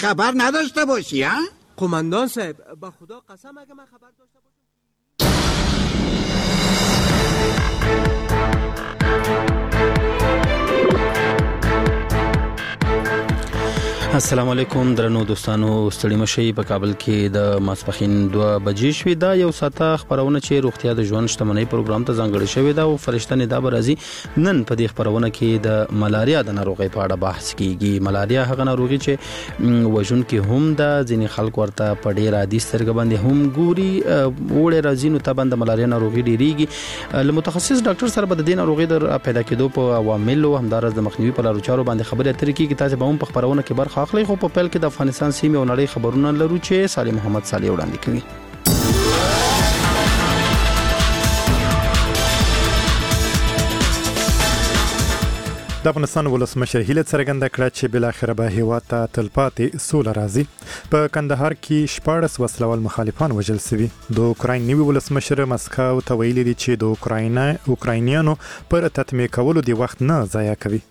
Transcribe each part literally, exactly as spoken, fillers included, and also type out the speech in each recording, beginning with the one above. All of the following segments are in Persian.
خبر نداشته باشی ها؟ قماندان صاحب با خدا قسم اگه من خبر داشته باشم. السلام علیکم درنو دوستانو، ستړي مشي په کابل کې د ماسپخین دوه بجې شوې ده. یو ساعته خبرونه چې روغتیا د ژوند شتمنۍ پروګرام ته ځانګړی شوی ده او فرشته ندا برازي نن په دې خبرونه کې د ملاریا د ناروغۍ په اړه بحث کیږي. ملاریا هغه ناروغي چې وژن کې هم د ځینې خلک ورته په ډیر عادي سترګه باندې هم ګوري. وړه راځي نو ته باندې ملاریا ناروغي ډیریږي. له متخصص ډاکټر سره به د دې ناروغي د پیدا کېدو په عواملو همدارس د مخنیوي په لارو چارو باندې خبرې اترې کیږي. تاسو به هم په خبرونه کې برخه اخلي. خو په پیل کې د افغانستان سیمه او نړۍ خبرونه لرو چې صالح محمد صالح وړاندې کوي. د افغانستان ولسمشر هیله څرګنده کړه چې بل اخر به هیواد ته تلپاتې سوله راځي. په کندهار کې شپاړس وسلوال مخالفان وژل شوي. د اوکراین نوي ولسمشر مسکو ته ویلي دي چې د اوکراین اوکراینیانو پر تطمیع کولو دی وخت نه ضایع کوي.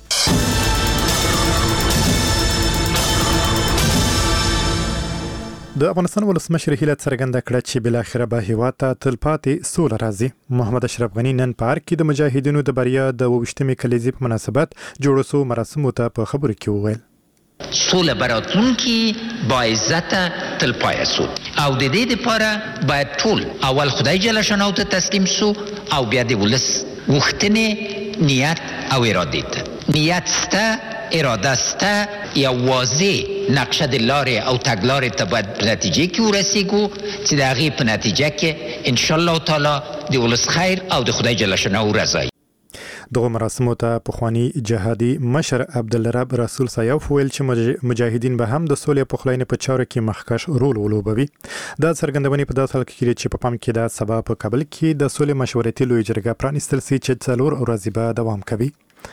د افغانستان ولسمشر هیله څرګنده کړه چې بل اخر به هیواد ته تلپاتې سوله راځي. محمد اشرف غنی نن پارک کې د مجاهدینو د بریا د اوویشتمې کلیزې په مناسبت جوړ شو مراسمو ته په خبرو کې وویل سوله براتونکي با عزت تلپایه سو او د دې لپاره باید ټول اول خدای جل شانه ته تسلیم سو او بیا د ولس وختنې نیت او اراده ته نیت سته اراده سته یا واضح نقشه د لارې او تګلارې ته باید په نتیجه کې ورسیږو چې د هغې په نتیجه کې انشاءالله تعالی د ولس خیر او د خدای جل شانه رضایي. دغه مراسمو ته پخوانی جهادي مشر عبدالرب رسول سیاف ویل چې مجاهدین به هم د سولې پخلاینې په چارو کې مخکښ رول ولوبوي. دا څرګندونې په داسې حال کې چې په پام کې د سبا په کابل کې د سولې مشورتي لوی جرګه پرانیستل شي چې څلور ورځې به دوام کوي.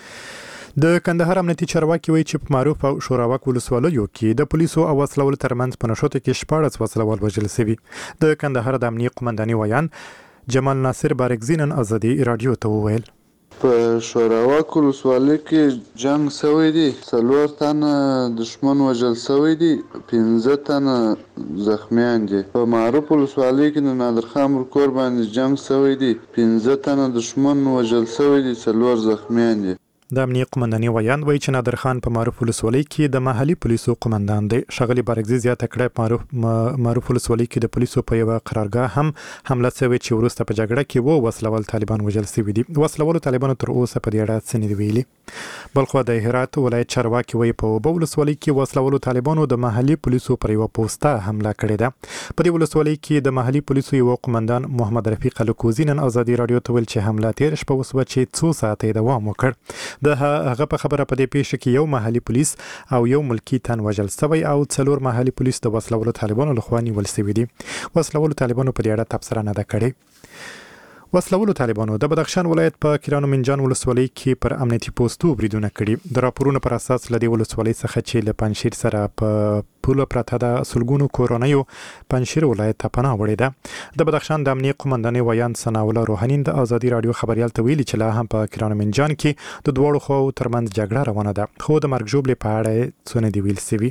د کندهار امنیتي چارواکي وایي چې په معروف او شوراوک ولسوالیو کې د پولیسو او وسلوالو ترمنځ په نښتو کې شپاړس وسلوال وژل شوي. د کندهار د امنیت قومنداني ویان جمال ناصر بارکزي نن ازادي رادیو ته وویل په شوراوک ولسوالۍ کې جنگ شوی دی، څلور تنه دشمن وژل شوی دي، پنځه تنه زخمیان دي. په معروف ولسوالۍ کې د نادرخان کور باندې جنگ شوی دی، پنځه تنه دشمن وژل شوی دي، څلور زخمیان دي. د امنیت قومنداني ویان وایي چې نادرخان په معروف ولسوالۍ کې د محلي پولیسو قومندان دی. ښاغلي بارکزي زیاته کړه معروف معروف ولسوالۍ کې د پولیسو په یوه قرارګاه هم حمله شوې چې وروسته په جګړه کې وو وسلوال طالبان وژل شوي دي. وسلوالو طالبانو تر اوسه په دې اړه څه نه دي ویلي. بلخوا د هرات ولایت چارواکي وایي په اوبه ولسوالۍ کې وسلوالو طالبانو د محلي پولیسو پر یوه پوسټه حمله کړې ده. په دې ولسوالۍ کې د محلي پولیسو یو قومندان محمد رفیق الکوزي نن ازادي رادیو ته ویل چې حمله تېره شپه وسوه چې څو ساعته دوام وکړ. د هغه په خبره په دې پیښه کې یو محلي پولیس او یو ملکی تن وژل شوی او څلور محلي پولیس د وسلوالو طالبانو لخوا نیول شوي دي. وسلوالو طالبانو په دې اړه تبصره نه ده کړې. وسلوالو طالبانو د بدخشان ولایت په کیرانو منجان ولسوالۍ کې پر امنیتي پوسټو بریدونه کړي. د راپورونو پر اساس له دې ولسوالۍ څخه چې له پنجشیر سره په پوله پرته د سلګونو کورنیو پنجشیر ولایت ته پناه وړې ده. د بدخشان د امنیت قومنداني ویان ثناء الله روحاني د ازادي رادیو خبريال ته ویلي چې لا هم په کیرانو منجان کې د دواړو خواو ترمنځ جګړه روانه ده، خو د مرګ ژوبلې په اړه څه نه دي ویل شوي.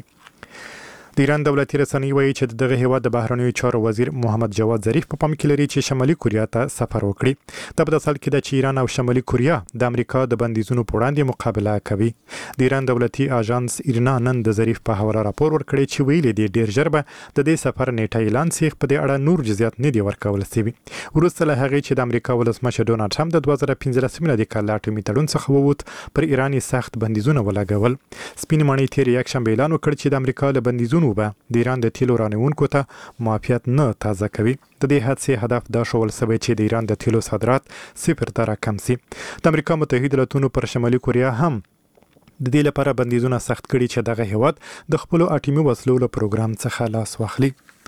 د ایران دولتي رسنۍ وایي چې دغه هیواد د بهرنیو چارو وزیر محمد جواد ظریف په پام کې لري چې شمالي کوریا ته سفر وکړي. دا په داسې حال کې ده چې ایران او شمالي کوریا د امریکا د بندیزونو په وړاندې مقابله کوي. د ایران دولتي اژانس ایرنا نن د ظریف په حواله راپور ورکړی چې ویلي دی ډیر ژر به د دې سفر نیټه اعلان شي. په دې اړه نور جزئیات نه دي ورکول شوي. وروسته له هغې چې د امریکا ولسمشر ډونالډ ټرمپ د دوه زره پنځلس میلادي کال له اټومي تړون څخه ووت، پر ایران سخت بندیزونه ولګول. سپین ماڼۍ تېر یکشنبه اعلان وکړ چې د امریکا له بندیزونو به د ایران د تیلو رانیونکو ته معافیت نه تازه کوي. د دې حادثې هدف دا شول شوی چې د ایران د تیلو صادرات صفر ته راکم شي. د امریکا متحده ایالاتونو پر شمالي کوریا هم د دې لپاره بندیزونه سخت کړي چې دغه هیواد د خپل اټومي وسلو له پروګرام څخه لاس واخلي.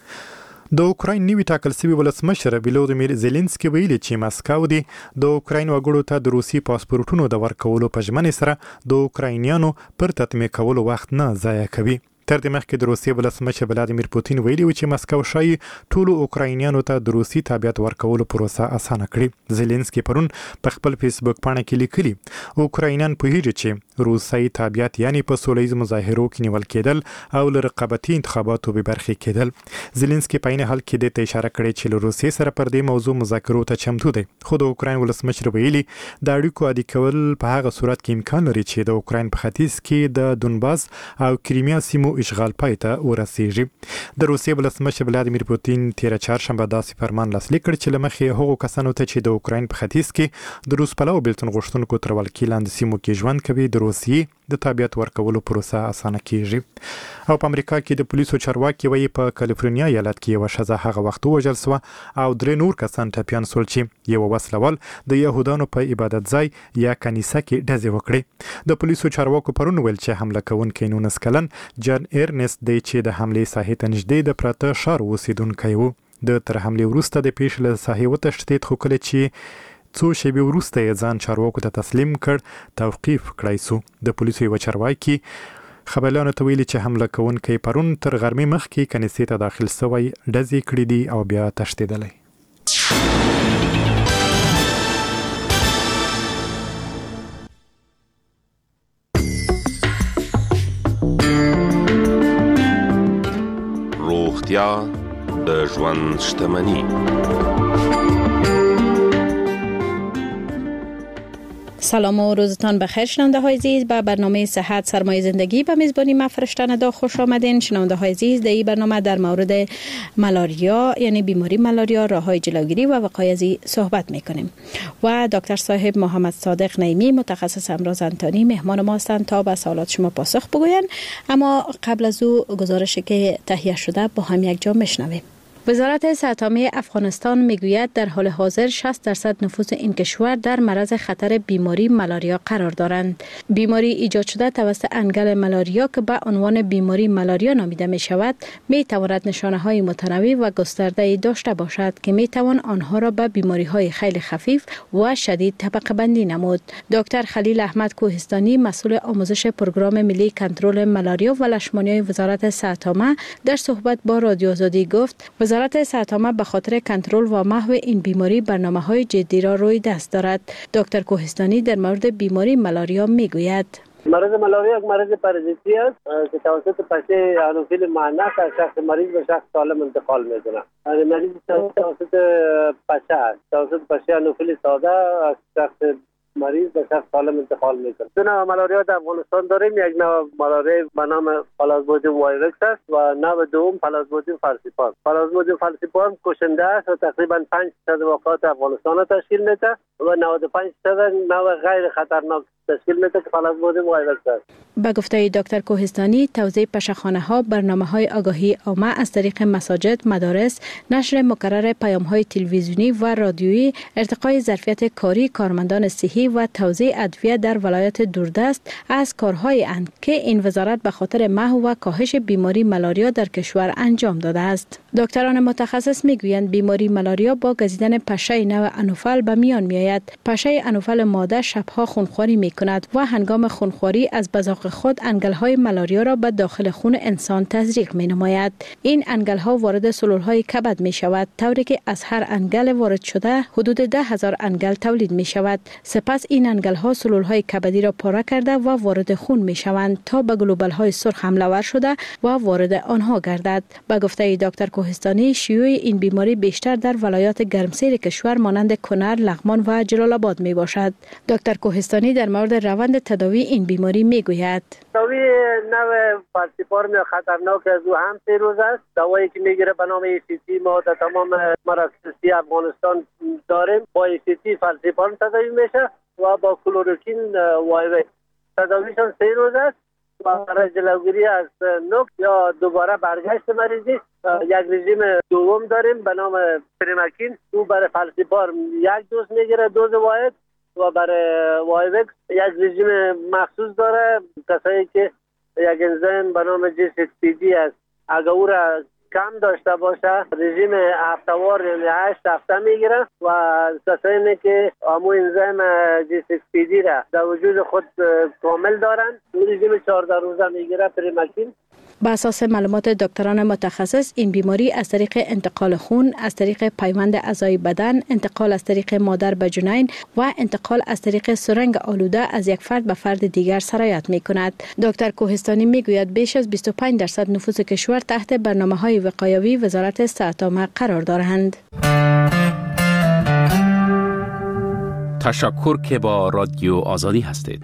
د اوکراین نوي ټاکل شوي ولسمشر ولودیمیر زيلنسکي ویلي چې ماسکو دی د اوکراین وګړو ته د روسي پاسپورتونو د ورکولو په ژمنې سره د اوکراینیانو پر تطمیع کولو وخت نه ضایع کوي. تر دې مخکې د روسیې ولسمشر ولادیمیر پوتین ویلي و چې مسکو شای ټولو اوکراینیانو ته د روسي تابعیت ورکولو پروسه اسانه کړي. زيلنسکي پرون په خپل فیسبوک باندې کې لیکلي اوکراینیان پوهیږي چې روسي تابعیت یعنی په سولهییز مظاهرو کې نیول کېدل او له رقابتي انتخاباتو به برخې کېدل. زيلنسکي په عین حال کې د اشاره کړې چې له روسیې سره پر دې موضوع مذاکرو ته چمتو دی. خو د اوکراین ولسمشر ویلي د اړیکو عادي کول په هغه صورت کې امکان لري چې د اوکراین په ختیځ کې د دونباس او کریمیا سیمو اشغال پای ته ورسیږي. د روسیې ولسمشر ولادیمیر پوتین تیر چهارشنبه داسې فرمان لاسلیک کړ چې لمخې هغو کسانو ته چې د اوکراین په ختیځ کې د روس پلو بیلتون غوښتونکو تر ولکې لاندې سیمو کې ژوند کوي د روسیې د تابعیت ورکولو پروسه اسانه کیږي. او په امریکا کې د پولیسو چارواکي وایي په کالیفورنیا ایالت کې یو ښځه هغه وخت وژل شوه او درې نور کسان ټپیان شول چې یو وسلوال د يهودانو په عبادت ځای یا کنیسه کې ډزې وکړې. د پولیسو چارواکو پرون ویل چې حمله کوونکی نونس کلن جان ایرنست دی چې د حملې ساحې ته نږدې د پراته ښار اوسیدونکی و. د تر حملې وروسته د پیښې له ساحې وتښتېد خو کله چې څو شېبې وروسته یې ځان چارواکو ته تسلیم کړ توقیف کړای سو. د پولیسو یو چارواکي خبريالانو ته ویلي چې حمله کوونکی پرون تر غرمې مخکې کنيسې ته داخل شوی ډزې کړې دي او بیا تښتېدلی. روغتیا د ژوند شتمني. سلام و روزتان بخیر شنونده های عزیز. به برنامه صحت سرمایه زندگی به میزبانی من فرشته ندا خوش آمدین. شنونده های عزیز، در این برنامه در مورد ملاریا یعنی بیماری ملاریا، راههای جلوگیری و وقایع از این صحبت میکنیم و دکتر صاحب محمد صادق نعیمی متخصص امراض انتانی مهمان ما هستند تا به سوالات شما پاسخ بگویند. اما قبل از او گزارشی که تهیه شده با هم یک جا میشنویم. وزارت صحت عامه افغانستان میگوید در حال حاضر شصت درصد نفوس این کشور در معرض خطر بیماری ملاریا قرار دارند. بیماری ایجاد شده توسط انگل ملاریا که به عنوان بیماری ملاریا نامیده می شود می تواند نشانه های متنوع و گسترده داشته باشد که می توان آنها را به بیماری های خیلی خفیف و شدید طبقه بندی نمود. دکتر خلیل احمد کوهستانی مسئول آموزش پروگرام ملی کنترل ملاریا و لشمانیای وزارت صحت عامه در صحبت با رادیو آزادی گفت وزارت صحت عامه به خاطر کنترل و محو این بیماری برنامه‌های جدی را روی دست دارد. دکتر کوهستانی در مورد بیماری ملاریا میگوید: مرض ملاریا یک مرض پارازیتی است که توسط پشه آنوفیل معنس از شخص مریض به شخص سالم انتقال می‌کند. مریض توسط پشه است. توسط پشه آنوفیل ساده از شخص مریض به شخص سالم انتقال میکنه. دو نوع ملاریا در افغانستان داریم. یک نوع ملاریا به نام پلازمودیوم وایرکس است و نوع دوم پلازمودیوم فالسیپارم. پلازمودیوم فالسیپارم کشنده است و تقریبا پنج درصد وفات افغانستان را تشکیل میده و نود و پنج درصد نوع غیر خطرناک تشکیل میده که پلازمودیوم وایرکس است. به گفته دکتر کوهستانی، توزیع پشه‌خانه‌ها، برنامه‌های آگاهی عامه از طریق مساجد، مدارس، نشر مکرر پیام‌های تلویزیونی و رادیویی، ارتقای ظرفیت کاری کارمندان صحی و توزیع ادویه در ولایت دوردست از کارهایی اند که این وزارت به خاطر محو و کاهش بیماری ملاریا در کشور انجام داده است. دکتران متخصص میگویند بیماری ملاریا با گزیدن پشه نوع انوفل به میان میآید. پشه انوفل ماده شبها خونخواری میکند و هنگام خونخواری از بزاق خود انگل‌های ملاریا را به داخل خون انسان تزریق می‌نماید. این انگل‌ها وارد سلول‌های کبد می‌شود، طوری که از هر انگل وارد شده حدود ده هزار انگل تولید می‌شود. سپس این انگل‌ها سلول‌های کبدی را پاره کرده و وارد خون می‌شوند تا به گلوبول‌های سرخ حمله ور شده و وارد آنها گردد. به گفته دکتر کوهستانی، شیوع این بیماری بیشتر در ولایات گرمسیر کشور مانند کنر، لغمان و جلال آباد میباشد. دکتر کوهستانی در مورد روند تداوی این بیماری میگوید: تداوی نوع فالسیپارم خطرناک از او هم سه روز است. دوایی که میگیره به نام ای سی تی ما در تمام مراکز افغانستان داریم. با ای سی تی فالسیپارم تداوی میشه و با کلوروکین وایوکس. تداویشان سه روز است و برای جلوگیری از نوک یا دوباره برگشت مریضی یک رژیم دوم داریم به نام پریماکین. او برای فالسیپارم یک دوز میگیره، دوز واحد، و برای وایوکس یک رژیم مخصوص داره. کسایی که یک انزیم به نام جی سیکس پی دی است اگر او را کم داشته باشه رژیم هفته‌وار یعنی هشت هفته میگیره و کسایی که همو انزیم جی سیکس پی دی را در وجود خود کامل دارن رژیم چهارده روزه میگیره پریماکین. با اساس معلومات دکتران متخصص این بیماری از طریق انتقال خون، از طریق پیوند اعضای بدن، انتقال از طریق مادر به جنین و انتقال از طریق سرنگ آلوده از یک فرد به فرد دیگر سرایت می کند. دکتر کوهستانی می گوید بیش از بیست و پنج درصد نفوس کشور تحت برنامه‌های وقایوی وزارت صحت عامه قرار دارند. تشکر که با رادیو آزادی هستید.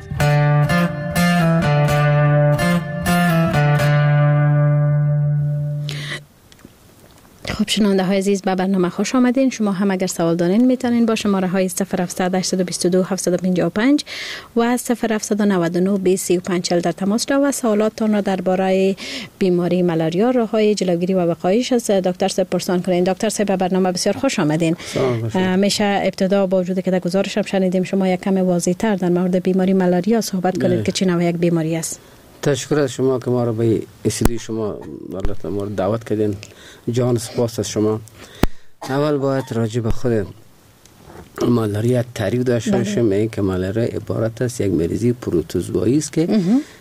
خب شنونده های عزیز به برنامه خوش آمدین. شما هم اگر سوال دارین میتونین با شماره های صفر هفت صفر هشت دو دو هفت پنج پنج و صفر هفت نه نه بیست سی و پنج چهل در تماس شوید و سوالاتتان را درباره بیماری ملاریا، راه‌های جلوگیری و وقایعش از دکتر صاحب پرسان کنین. دکتر صاحب به برنامه بسیار خوش آمدین. میشه ابتدا با وجود که در گزارش هم شنیدیم شما یک کم واضح‌تر در مورد بیماری ملاریا صحبت کنید که چه نوع یک بیماری است؟ تشکر از شما که ما را به استودیو شما والله ما دعوت کردین. جان سپاس از شما. اول باید راجع به خود مالاریا تعریف داشته باشیم. این که مالاریا عبارت است یک مریضی پروتوزوایی است که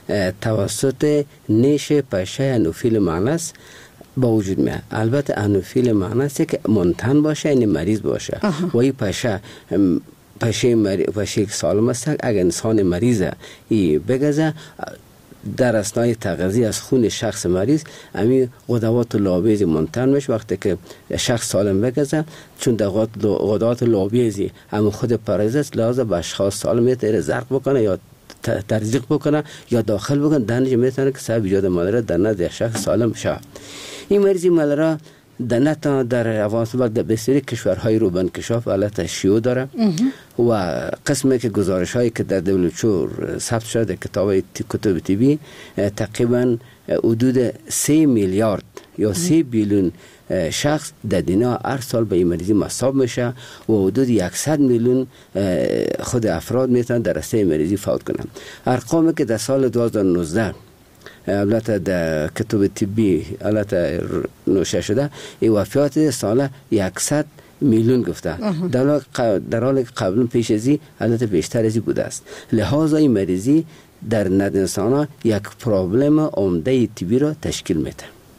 توسط نیش پشه انوفیل مانس با وجود میاد. البته انوفیل مانس که منتن باشه این مریض باشه و این پشه پشه مریض پشه سالم است. اگر انسان مریض ای بگذه در اثنای تغذیه از خون شخص مریض امی غدوات لابیزی منتن میشه. وقتی که شخص سالم بگذه چون غدوات لابیزی هم خود پرایز است لازم به اشخاص سالم میتونه زرق بکنه یا ترزیق بکنه یا داخل بکنه دنج میتونه که سبب ایجاد مالاریا در نزد شخص سالم شه. این مریضی مالاریا در نتا در افغانستان در بسیاری کشورهای رو به انکشاف حالت شیوع داره و قسمی که گزارش هایی که در دبلیو ثبت شده کتاب کتب طبی تقریبا حدود سه میلیارد یا سه بیلیون شخص در دنیا هر سال به این مریضی مصاب میشه و حدود صد میلیون خود افراد میتونن در راسته مریضی فوت کنن. ارقامی که در سال دو هزار و نوزده البته در کتب طبی البته نوشته شده این وفیات سال صد میلیون گفته در در حال قبل پیش ازی البته بیشتر ازی بوده است. لحاظا این مریضی در ند انسان یک پرابلم عمده طبی را تشکیل میده.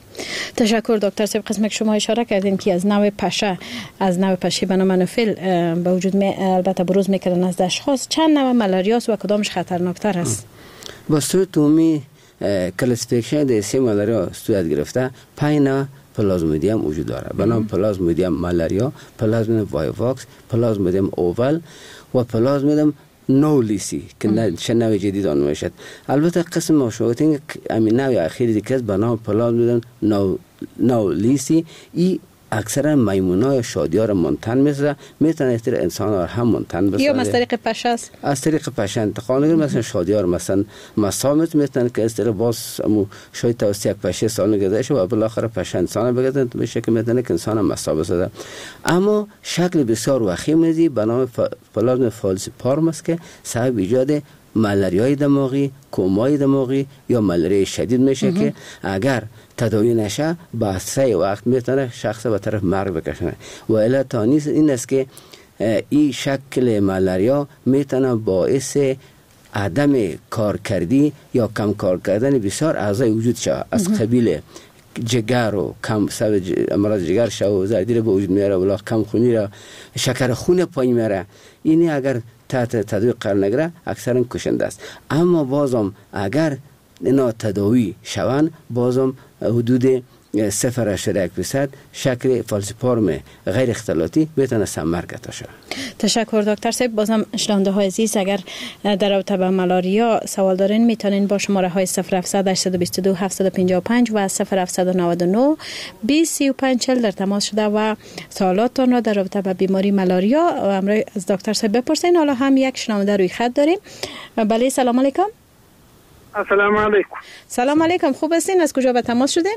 تشکر دکتر صاحب. قسمی که شما اشاره کردین که از نوع پشه از نوع پشه به نام انوفیل به وجود می البته بروز میکنن از اشخاص، چند نوع ملاریا است و کدامش خطرناکتر است؟ با صورت عمومی کلاسیفیکیشن در سه ملاریا صورت گرفته. پنج نوع پلازمودیوم وجود داره به نام پلازمودیوم ملاریا، پلازمودیوم وایواکس، پلازمودیوم اوول و پلازمودیوم نولیسی که چه نوع جدید آن میشد. البته قسم مشابهی همین نوع اخیری دیگه به نام پلازمودیوم نو نولیسی ای اکثرا میمونای شادیار را منتن میسازه، میتونه از طریق انسان ها هم منتن بسازه یا از طریق پشه است. از طریق پشه انتقال میگیره. مثلا شادیار مثلا مسامت میتونه که از طریق باز مو شاید توسط یک پشه سال گذشته شه و بالاخره پشه انسان بگذاره به شکل میتونه که انسان هم مسا بسازه. اما شکل بسیار وخیم ازی به نام پلازم فالسیپارم است که سبب ایجاد مالاریای دماغی، کومای دماغی یا مالاریای شدید میشه که اگر تداوی نشه با اسرع وقت میتونه شخص به طرف مرگ بکشونه. و علت نیست این است که این شکل مالاریا میتونه باعث عدم کارکردی یا کم کار کردن بسیار اعضای وجود شود از قبیل جگر و کم سبب امراض جگر شو و زردی به وجود میاره و کم خونی را شکر خون پایین میاره. اینی اگر تحت تداوی قرار نگیره اکثرا کشنده است. اما بازم اگر اینا تداوی شوند بازم حدود صفر اشاره یک درصد شکل فالسیپارم غیر اختلاطی میتونه سمر گرفته شود. تشکر دکتر صاحب. بازم شنونده های عزیز اگر در رابطه با مالاریا سوال دارین میتونین با شماره های صفر هفت صفر هشت دو دو هفت پنج پنج و صفر هفت نه نه بیست سی و پنج چهل در تماس شده و سوالاتتان را در رابطه با بیماری مالاریا امروز از دکتر صاحب بپرسین. حالا هم یک شنونده روی خط داریم. بله سلام علیکم. السلام علیکم. سلام علیکم. خوب هستین؟ از کجا به تماس شدین؟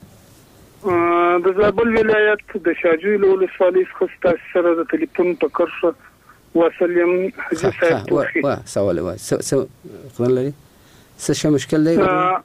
د زابل ولایت د شاجوی له ولسوالۍ څخه ستاسو سره د ټلیفون په کرښه وصل یم. حاجي صاحب توخي وا سوال وای څه خبر لري څه شه مشکل دی؟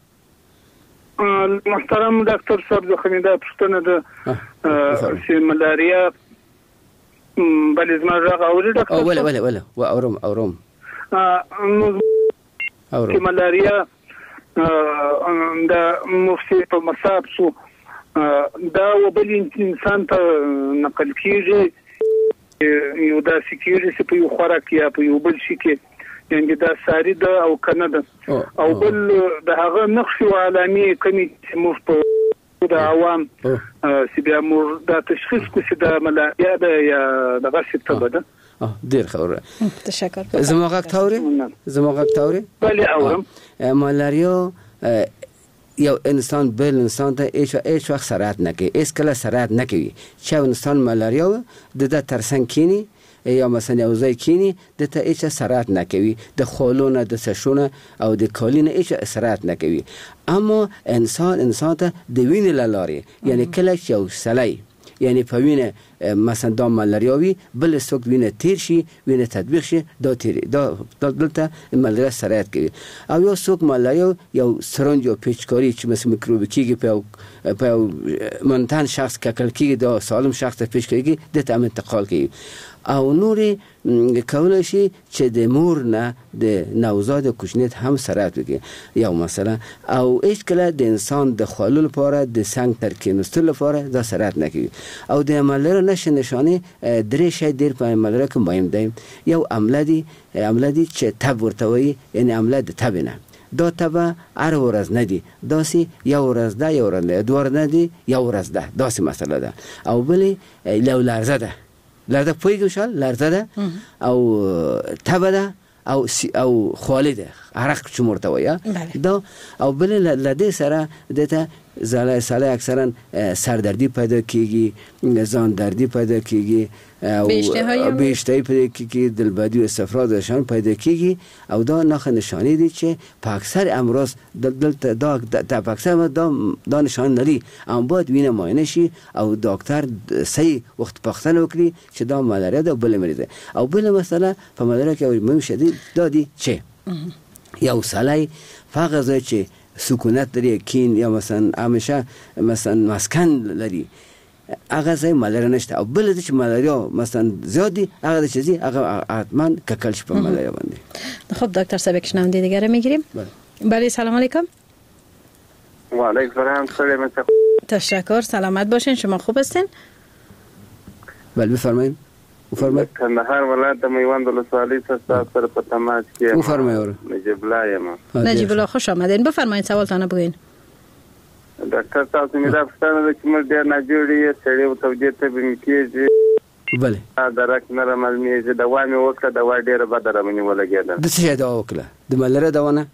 محترم ډاکټر صاحب زه خو دا پوښتنه ده چې ملاریا بلې زما غږ اوري ډاکټر؟ او ولا ولا ولا و اورم اورم نو چې ملاریا د مفتی په مصاب سو دا وبل انسان ته نقل کیږي یو دا سکیږي چې په یو خوراک یا په یو بل شي کې یعنی دا ساری ده او کنه ده او بل د هغه نقش او علامې کمی چې موږ په د عوام چې بیا موږ دا تشخیص کو چې دا ملاریا ده یا دغه څه ته ده ډیر خوره تشکر زما غږ تاوري زما غږ تاوري بله اورم ملاریا یو انسان بل انسان ته هیڅ هیڅ وخت سرعت نه کوي هیڅ کله سرعت نه کوي چې انسان ملاریا د د ترسنګ کینی یا مثلا یو ځای کینی د ته هیڅ سرعت نه کوي د خولونه د سشونه او د کالینه هیڅ سرعت نه کوي اما انسان انسان ته د وینې لارې یعنی کله چې یو سړی یعنی په وینه مثلا د ملاریا بل څوک وینه تیر شي وینه تطبیق شي دا تیر دا دلته ملاریا سرعت کوي او یو څوک ملاریا یو سرنج او پیچکاری چې مثلا میکروب کیږي په په منتن شخص ککل کیږي دا سالم شخص ته پیچکاری د تام انتقال کوي او نوري کولای شي چې د مور نه د نوزاد کوچنیت هم سرعت وکړي یو مثلا او هیڅ کله د انسان د خولو لپاره د سنگ ترکینستلو لپاره دا سرعت نه کوي او د ملاریا نشه نشانه درې شی ډیر په ملاریا کې مهم دي یو عمله دي عمله دي چې تب ورته وي یعنی عمله د تب نه دا تب هر ورځ نه دي داسې یو ورځ ده یو ورځ نه دوه نه دي یو ورځ ده داسې مسله ده او بلې لو لرزه ده لرزه پویږي شال لرزه ده او تب ده او او خالده عرق چې مرته ویا دا او بل لدې سره دته زله ساله اکثرا سردردی پیدا کیږي ځان دردی پیدا کیږي او بیشتری پیدا کیږي دلبدی او استفراغ نشان پیدا کیږي او دا نښه نشانی دي چې په اکثر امراض دلته دا د اکثر دا دا نشان لري اما باید وینه معاینه شي او دکتر صحیح وخت پختنه وکړي چې دا ملاریا ده بل مریض او بل مسله په ملاریا کې مهم شدید دادی چې یو سړی فقط چې سکونت لري کین یا مثلا همیشه مثلا مسکن لري هغه ځای ملاریا نشته او بل چې ملاریا مثلا زیادی هغه چیزی هغه حتما ککل شي په ملاریا باندې. خب دکتر سبک شنونده دیگه میگیریم. بله سلام علیکم. و علیکم السلام. سلام تشکر سلامت باشین شما خوب هستین؟ بله بفرمایید. بفرمایید. کندهار ولایت د میوند ولسوالۍ څخه سره په تماس کې بفرمایید. نجیب الله یم. نجیب الله خوش آمدین. بفرمایید سوالتان بگوین. ډاکټر تاسو مې دا پوښتنه ده چې موږ ډېر ناجوړي سړی او توجیه ته به کېږي. بله. درک نه راملمېږي دوا مې وکړه دوا ډېره بده رامنې ولګېده. د څه شی دوا وکړه؟ د ملاریا دوا نه؟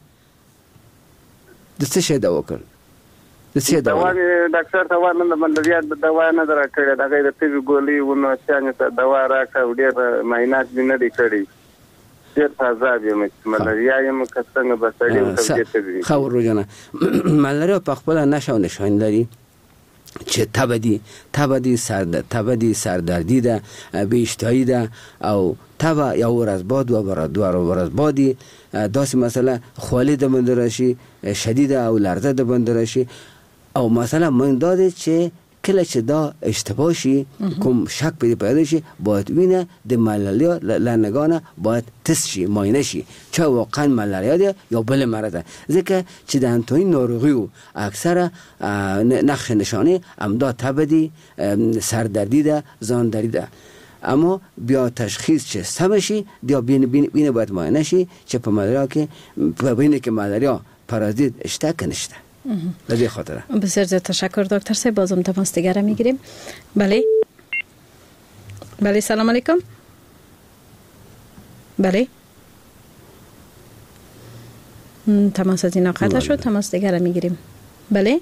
د څه شی دوا وکړه؟ د څه دوا مې ډاکټر ته ونه د ملاریا د دوا نه درکړې دا غیر طبي ګولۍ ونه چانه ته دوا راکړه ډېر معاینات مې نه دي کړی. ډېر تازه یم ملاریا یم که څنګه به سړی او توجیه ته وي. ښه ورجانه ملاریا په خپله نښه او نښان لري چې تبه دي تبه دي سر تبه دي سردردي ده بیشتایی ده او تبه یو ورځ بعد دوه ورځ بعد داسې مسله خولې د باندې راشي شدیده او لرزه د باندې راشي او مسله من داده چې کله چې دا اشتباه شي کوم شک پیدا شي باید وینه د ملاریا لنگانه باید تست شي معاینه شي چې واقعا ملاریا ده یا بل مرض ده ځکه چې د انتوی ناروغیو اکثره نقش نشانه امدا تب دي سردردی ده ځان دردی ده اما بیا تشخیص چې سم شي بیا بین بین باید معاینه شي چې په ملاریا کې په بین کې ملاریا پارازیت اشته که نشته. لدی خاطره بسیار زیاد تشکر دکتر صاحب. بازم تماس دیگر را میگیریم. بله بله سلام علیکم. بله تماس از اینا قطع شد. تماس دیگر را میگیریم. بله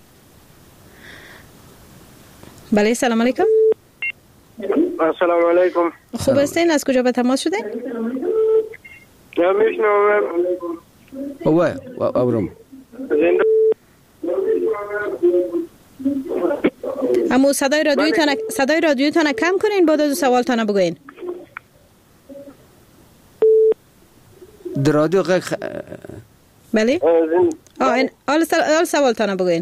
بله سلام علیکم. السلام علیکم. خوب هستین؟ از کجا به تماس شدین؟ یا میشنوم. اوه اورم. اما صدای رادیوتان صدای رادیوتان کم کنین بعد از سوالتان بگوین. در رادیو غ بله آه این آل سوال سوالتان بگوین.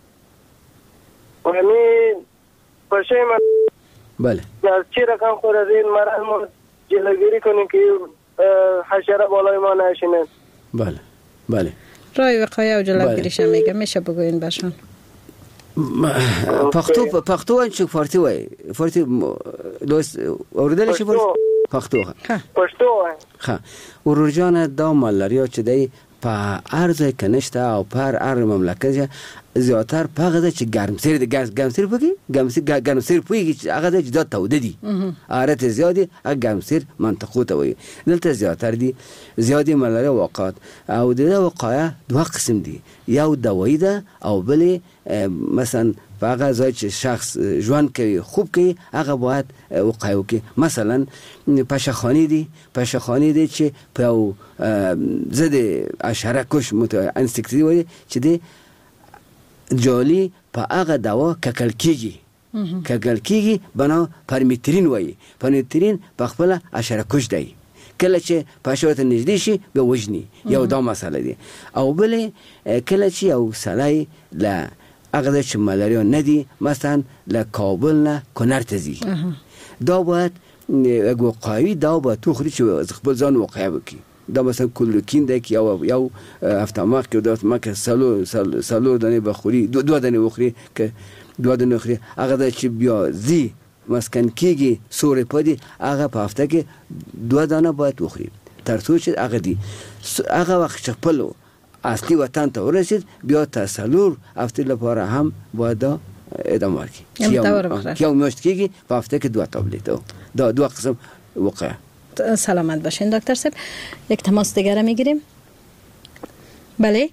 یعنی پشه من بله از چی رقم خود از این مرحله ما جلوگیری کنیم که حشره بالای ما نشینه. بله بله رای وقایه و جلوگیریش میگه، میشه بگوین برشان. پختو پختو انچو فارسی وای فارسی لوس اوردلش فارسی پختو پښتو ها ورور جان دا مالاریا چې دی په ارزه کنيشته او پر ار مملکت زیاتر پغه چې ګرمسیر د ګاز ګرمسیر پکې ګرمسیر ګرمسیر پوي چې هغه د جدا توده دي ارته زیادي هغه ګرمسیر منطقه ته وي دلته زیاتر دي زیادي مالاریا واقعات او د وقایع دوه قسم دي یو دوایی ده او بل مثلا هغه ځای چې شخص ژوند کوي خوب کوي هغه باید وقایع وکړي. مثلا پشخانی دي پشخانی دي چې په زده اشاره کش مت انسکتی وي چې دي جالی په هغه دوا ککل کیږي ککل کیږي بنا پرمیترین وایي پرمیترین په خپل اشاره کش دی کله چې پښو ته نږدې شي به وژني یو دا مسله دي او بل کله چې یو سړی لا هغه چې ملاریا ندی مثلا له کابل نه کنر ته ځي دا باید وقایوي دا باید تو خوري چې خپل ځان وقایع وکړي. دا مثلا کلوکین ده که یو یو افتماق که دو افتماق که سالو سال سالو دانه بخوری دو دو دانه بخوری که دو دانه بخوری اگر ده چی بیا زی مسکن کیگی سوره پادی اگر په هفته که دو دانه باید بخوری ترسو چید اگر دی اگر وقت چپلو اصلی وطن تا ورسید بیا تا سالور هفته لپاره هم باید دا ادامه ورکی کیا میاشت کیگی په هفته که دو تابلیت دا دو قسم وقع. سلامت باشین دکتر صاحب. یک تماس دیگر میگیریم. بله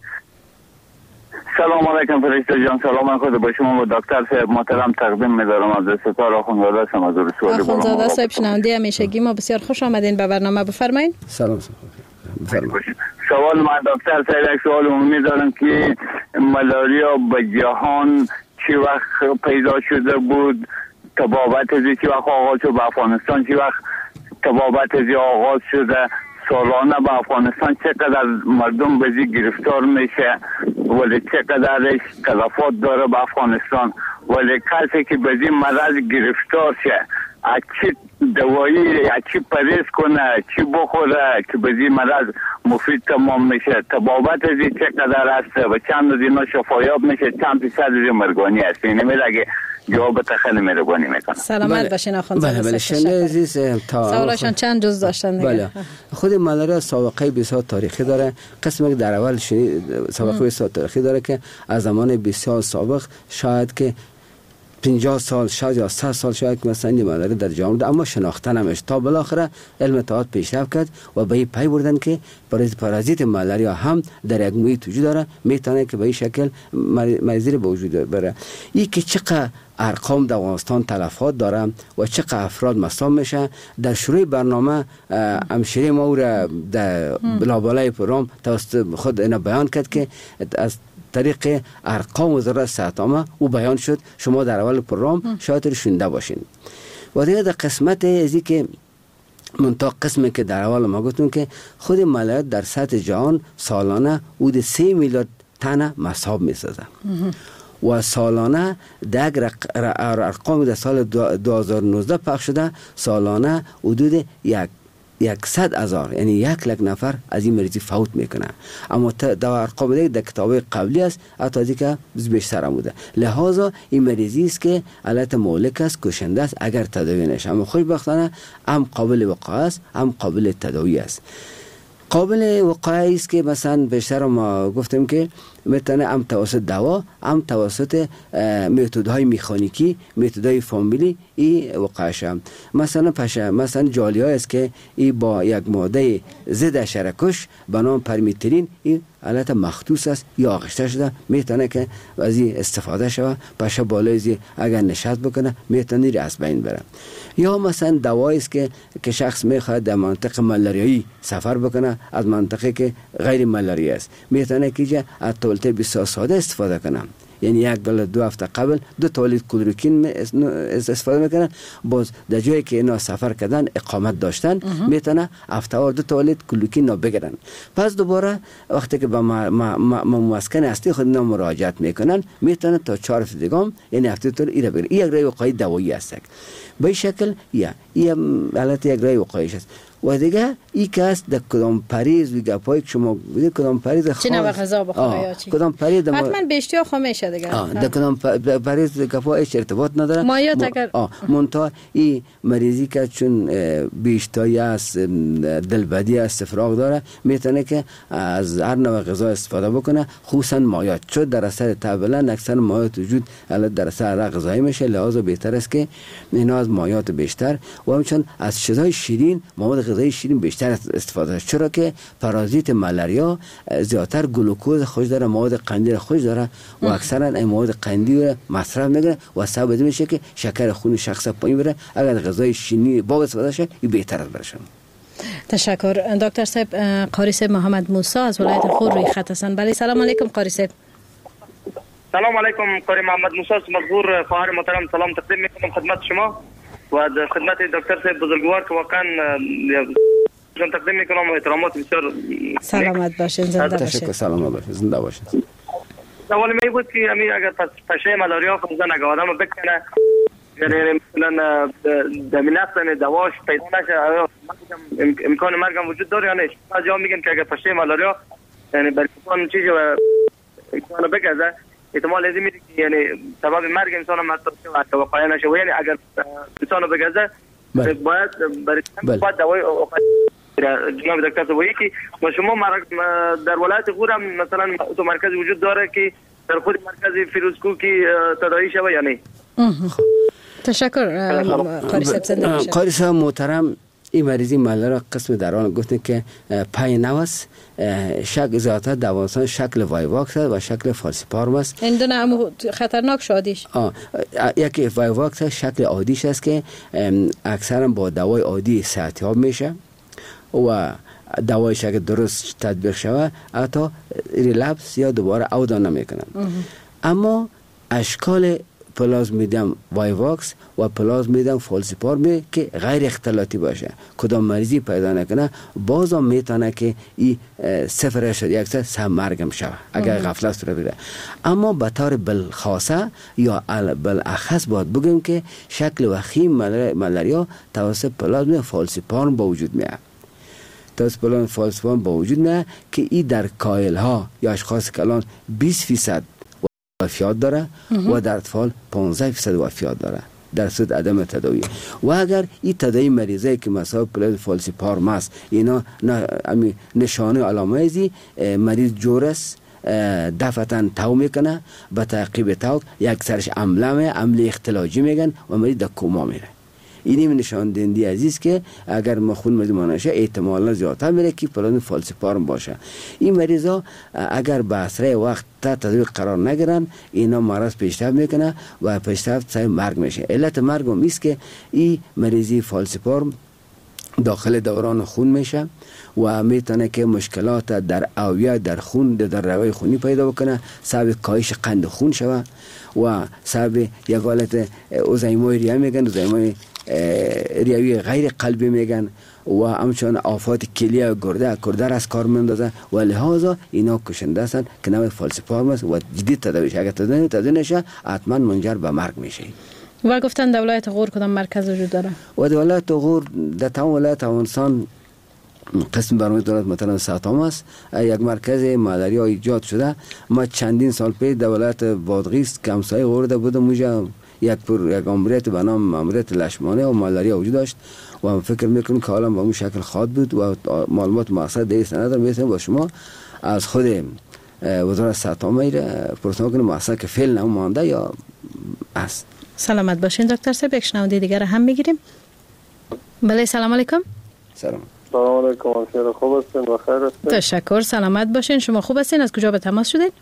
سلام علیکم فرشته جان. سلام خود با شما و دکتر صاحب محترم تقدیم می‌دارم از ستاره آخوندزاده هستم از رسول الله. آخوندزاده صاحب شنونده همیشگی ما بسیار خوش آمدین به برنامه. بفرمایید. سلام بفرمایید. سوال من دکتر صاحب یک سوال عمومی دارم که ملاریا به جهان چی وقت پیدا شده بود؟ تبابت از چی وقت آغاز شد؟ به افغانستان چی وقت تبابت از آغاز شده؟ سالانه به افغانستان چقدر مردم به زی گرفتار میشه ولی چقدرش تلفات داره به افغانستان ولی کسی که به زی مرض گرفتار شه چی دوایی چی پریز کنه چی بخوره که به زی مرض مفید تمام میشه؟ تبابت از زی چقدر هسته و چند از اینا شفایاب میشه چند پیصد از زی مرگانی هست؟ اینه میده اگه جواب تخیل مهربانی میکنم. سلامت باشین آخوندزاده. بله بله شنده عزیز تا سوالشان چند جز داشتن دیگه. بله خود ملاریا سابقه بسیار تاریخی داره. قسمی که در اول شنید سابقه بسیار تاریخی داره که از زمان بسیار سابق شاید که پنجاه سال شاید یا صد سال شاید که مثلا این ملاریا در جهان بوده اما شناخته نمیشه تا بالاخره علم اطلاعات پیشرفت کرد و به این پی بردن که پارازیت ملاریا هم در یک محیط وجود داره میتونه که به این شکل مریضی به وجود بره. این که چقدر ارقام در افغانستان تلفات داره و چقدر افراد مصاب میشه در شروع برنامه همشیره ما او را در لابلای پروگرام توسط خود اینا بیان کرد که از طریق ارقام وزارت صحت عامه او بیان شد شما در اول پروگرام شاید شنیده باشین. و دیگه در قسمت ازی که منطقه قسمی که در اول ما گفتم که خود ملاریا در سطح جهان سالانه حدود سه میلیارد تن مصاب میسازه و سالانه در ارقام در سال دو هزار و نوزده پخش شده سالانه حدود یک یکصد هزار یعنی یک لک نفر از این مریضی فوت میکنه اما در ارقام دیگه در کتابه قبلی است حتی از که بیشتر هم بوده. لحاظا این مریضی است که علت مهلک است کشنده است اگر تداوی نشه اما خوشبختانه هم قابل وقایع است هم قابل تداوی است. قابل وقایع است که مثلا بیشتر ما گفتیم که میتونه هم توسط دوا هم توسط متدهای مکانیکی متدهای فامیلی ای وقایع شد. مثلا پشه مثلا جالی های است که ای با یک ماده ضد حشره کش به نام پرمیترین این حالت مخصوص است یا آغشته شده میتونه که از این استفاده شود پشه بالای زی اگر نشاط بکنه میتونه ری از بین بره. یا مثلا دوایی است که که شخص میخواد در منطقه ملاریایی سفر بکنه از منطقه که غیر ملاریایی است میتونه که از تولید بسیار ساده استفاده کنه یعنی یک دو, دو هفته قبل دو تولید کلوروکین استفاده میکنن باز در جایی که اینا سفر کردن اقامت داشتن میتونه هفته وار دو تولید کلوروکین نا بگیرن پس دوباره وقتی که به مسکن اصلی خود اینا مراجعت میکنن میتونه تا چهار هفته دیگه یعنی هفته طول اینا بگیرن. این یک رای وقایعی دوایی است به این شکل یا این حالت یک رای وقایعی است. و دیگه این کس در کدام پریز و گپایی که شما بودید کدام پریز خاص چی نوع غذا بخوره یا چی کدام پریز دم... حتما بیشتر خمیشه دیگه در کدام پریز گپایی ارتباط نداره مایات اگر منتها این مریضی که چون بیشتری است دلبدی است استفراغ داره میتونه که از هر نوع غذا استفاده بکنه خصوصا مایات چون در اثر طبعا اکثر مایات وجود در اثر غذایی میشه لحاظا بهتر است که اینا از مایات بیشتر و همچنین از چیزای شیرین مواد غذایی شیرین بیشتر استفاده است چرا که پارازیت مالاریا زیادتر گلوکوز خوش داره مواد قندی خوش داره و اکثرا این مواد قندی رو مصرف میکنه و سبب میشه که شکر خون شخص پایین بره اگر غذای شیرین با استفاده شه بهتر است برشون. تشکر دکتر صاحب. قاری صاحب محمد موسی از ولایت خور روی خط هستند. بله سلام علیکم قاری صاحب. سلام علیکم قاری محمد موسی مزبور خواهر محترم سلام تقدیم میکنم خدمت شما و در خدمت دکتر صاحب بزرگوار که واقعا جان تقدیم میکنم و احترامات بسیار سلامت باشین زنده باشین. تشکر سلامت باشین زنده باشین. سوال می بود که امی اگر پشه مالاریا خودن اگر آدم بکنه یعنی مثلا دمی نفتن دواش پیدا نشه امکان مرگم وجود داره یا نه؟ از جا میگن که اگر پشه مالاریا یعنی برای انسان چیزی و انسان بگذه احتمال از این میده که یعنی سبب مرگ انسان مطلب شه و توقعی نشه و یعنی اگر انسان بگذه باید برای باید دوای جناب دکتر سوایی که ما شما در ولایت خود هم مثلا تو مرکز وجود داره که در خود مرکز فیروزکو که تداعی شوه یا نه؟ تشکر قاری صاحب زنده باشید. قاری صاحب محترم این مریضی مالاریا قسم دران گفتن که پای نوست شکل زیادتر دوانسان شکل وایواکس و شکل فالسیپارم است. این دونه خطرناک شادیش یکی وایواکس شکل عادیش است که اکثرا با دوای عادی صحتیاب میشه و دوایش اگه درست تطبیق شود حتی ریلپس یا دوباره عوده نمیکنن. اما اشکال پلازمیدیم وایواکس و پلازمیدیم فالسیپارم که غیر اختلاطی باشه کدام مریضی پیدا نکنه بازم میتونه که این صفر شد یک سه مرگم شود اگر غفلت رو بره. اما به طور بالخاصه یا بالاخص باید بگیم که شکل وخیم مالاریا توسط پلازمیدیم فالسیپارم با وجود میاد توسط پلازمیدیم فالسیپارم با وجود میاد که این در کایل ها یا اشخاص که الان بیست فیصد وفیات داره و در اطفال پانزده فیصد وفیات داره در صورت عدم تداوی و اگر این تداوی مریضایی که مثلا پلاد فالسیپارم است اینا نشانه علامه ازی مریض جورس دفعتا تو میکنه به تعقیب تو یک سرش عمله می عمله اختلاجی میگن و مریض در کوما میره. اینی نشان دهنده عزیز که اگر ما خون مریض مانشه احتمالا زیادتر میره که پلان فالسیپارم باشه. این مریضا اگر به اسرع وقت تا تداوی قرار نگیرن اینا مرض پیشرفت میکنه و پیشرفت سعی مرگ میشه. علت مرگ هم است که این مریضی فالسیپارم داخل دوران خون میشه و میتونه که مشکلات در اوعیه در خون در روای خونی پیدا بکنه سبب کاهش قند خون شوه و سبب یک حالت اوزایمای ریه میگن اوزایمای ریوی غیر قلبی میگن و همچنان آفات کلیه و گرده گرده از کار میندازن و لحاظا اینا کشنده هستن که نوع فالسیپارم است و جدید تداویش اگر تداوی تداوی نشه حتما منجر به مرگ میشه. و گفتن در ولایت غور کدام مرکز وجود داره؟ و در ولایت غور در تمام ولایت افغانستان قسم برنامه دولت مثلا ساتام است یک مرکز مالاریا ایجاد شده. ما چندین سال پیش در ولایت بادغیس که همسایه غور ده بودم اونجا یک پر یک عملیات به نام عملیات لشمانه و مالاریا وجود داشت و فکر میکنم که حالا با اون شکل خواد بود و معلومات مقصد در سند رو میتونم با شما از خود وزارت ساتام میره پرسنل کنم مقصد که فعل نمانده یا است. سلامت باشین دکتر صاحب. یک شنونده دیگر هم میگیریم. بله سلام علیکم. سلام. سلام علیکم. خیلی خوب هستین و خیر هستین؟ تشکر سلامت باشین. شما خوب هستین؟ از کجا به تماس شدین؟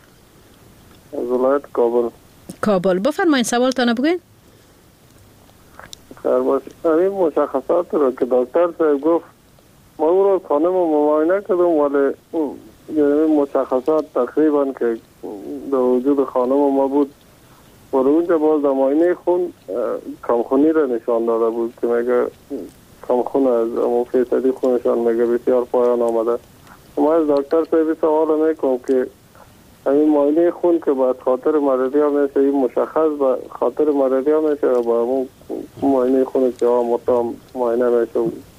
از ولایت کابل. کابل. بفرمایید سوالتان بگین. خیر باشید. این مشخصات رو که دکتر صاحب گفت ما او رو خانم رو معاینه کردم ولی یعنی مشخصات تقریبا که در وجود خانم ما بود و اونجا باز در معاینه خون کمخونی را نشان داده بود که میگه کمخون از امون فیصدی خونشان میگه بسیار پایان آمده. ما از دکتر صاحبی سوال میکنم که همین معاینه خون که باید خاطر مالاریا میشه این مشخص با خاطر مالاریا میشه و با همون معاینه خون که ها مطمئن معاینه میشه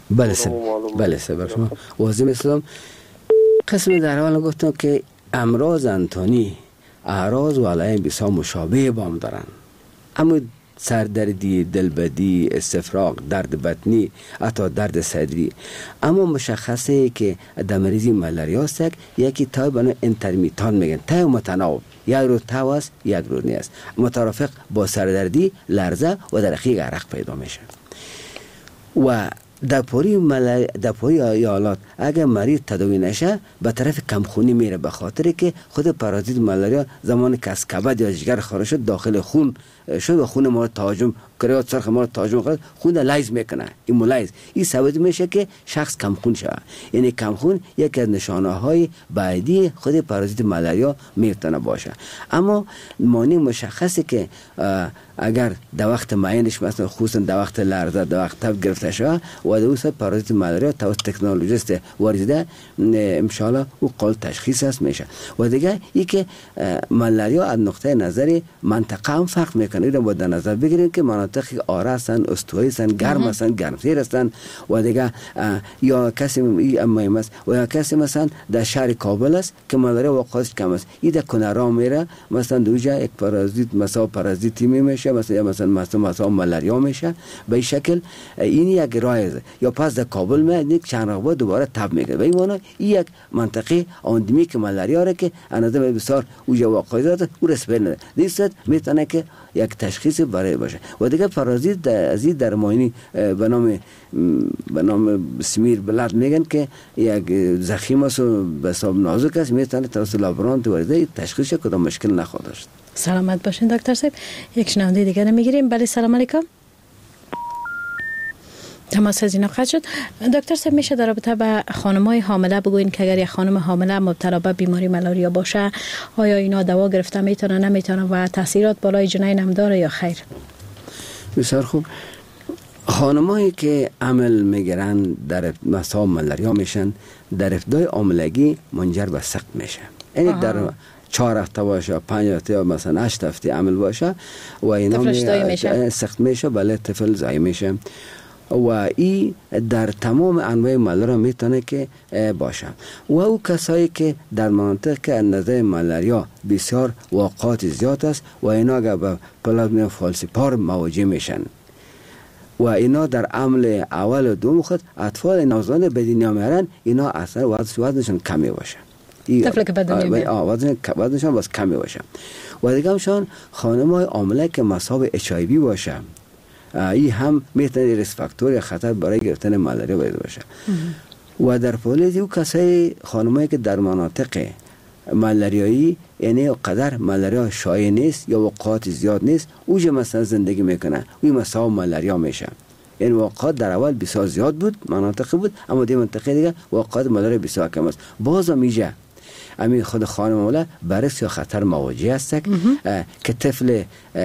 بله سر بله سر شما واضح اسلام قسم در حال گفتم که امراض انتانی اعراض و علائم بسیار مشابه با هم دارن، اما سردردی، دلبدی، استفراغ، درد بطنی، حتی درد صدری، اما مشخصه که در مریضی ملاریا است یکی تای بنا انترمیتان میگن، تای متناوب، یک روز تاو است یک روز نیست، مترافق با سردردی، لرزه و در اخیر عرق پیدا میشه. و در پوری ملاری در پوری ایالات اگر مریض تداوی نشه به طرف کمخونی میره، به خاطر که خود پارازیت ملاریا زمان که از کبد یا جگر خارج شد داخل خون شد و خون ما رو تهاجم کریات سرخ ما رو تهاجم کرد، خون لایز میکنه، ایمولایز. این سبب میشه که شخص کمخون شود. یعنی کمخون یکی از نشانه های بعدی خود پارازیت ملاریا میتونه باشه. اما مانع مشخصه که اگر در وقت معینش مثلا خصوصا در وقت لرزه در وقت تب گرفته شود و در اون پارازیت ملاریا توسط تکنولوژیست واریده ان شاء الله او قابل تشخیص است میشه. و دیگه ای که ملاریا از نقطه نظر منطقه هم فرق میکنه. اینو باید در نظر بگیریم که مناطق آره هستن، استوایی هستن، گرم هستن، گرمسیر هستن و دیگه یا کسی مهم است و یا کسی مثلا در شهر کابل است که ملاریا واقعش کم است، این در کنارا میره مثلا دوجا یک پارازیت مثلا پارازیتی میشه مثلا مثلا مثلا, مثلا ملاریا میشه. به این شکل این یک راه یا پس در کابل می یک چند روز دوباره تب میگیره. به این معنی این یک منطقه اندمیک ملاریا را که اندازه بسیار اوجا واقعی داره او رسپر نده نیست میتونه که یک تشخیص برای باشه. و دیگه پارازیت از این درمانی به نام به نام سمیر بلد میگن که یک زخیم است و به حساب نازک است، میتونه توسط لابرانت وارد تشخیص کدام مشکل نخواهد داشت. سلامت باشین دکتر صاحب. یک شنونده دیگر رو میگیریم. بله سلام علیکم. تماس از اینا قطع شد. دکتر صاحب میشه در رابطه با خانم‌های حامله بگوین که اگر یک خانم حامله مبتلا به بیماری ملاریا باشه آیا اینا دوا گرفته میتونه نمیتونه و تاثیرات بالای جنین هم داره یا خیر؟ بسیار خوب. خانمایی که عمل میگیرن در مسائل ملاریا میشن در ابتدای حاملگی منجر به سقط میشه. یعنی در چهار هفته باشه، پنج هفته یا مثلا هشت هفته عمل باشه و اینا سقط میشه، بله طفل زای میشه. و این در تمام انواع ملاریا میتونه که باشه. و او کسایی که در مناطق که اندازه ملاریا بسیار واقعات زیاد است و اینا اگر به پلازم فالسیپار مواجه میشن و اینا در عمل اول و دوم خود اطفال نوزاد به دنیا میارن، اینا اثر وزنشون کمی باشه. طفل که به دنیا میارن وزن وزنشون بس کمی باشه. و دیگه همشون خانم‌های حامله که مصاب اچ آی وی باشه، این هم میتونه ریسک فاکتور خطر برای گرفتن ملاریا باشه. و در پولیس او کسای خانمایی که در مناطق ملاریایی یعنی قدر ملاریا شایع نیست یا وقایت زیاد نیست اوجه مثلا زندگی میکنه، اوی مصاب ملاریا میشه. این واقعات در اول بسیار زیاد بود، مناطق بود، اما دی منطقه دیگه واقعات ملاریا بسیار کم است. باز میجه امی خود خانم مولا برس یا خطر مواجه است که طفل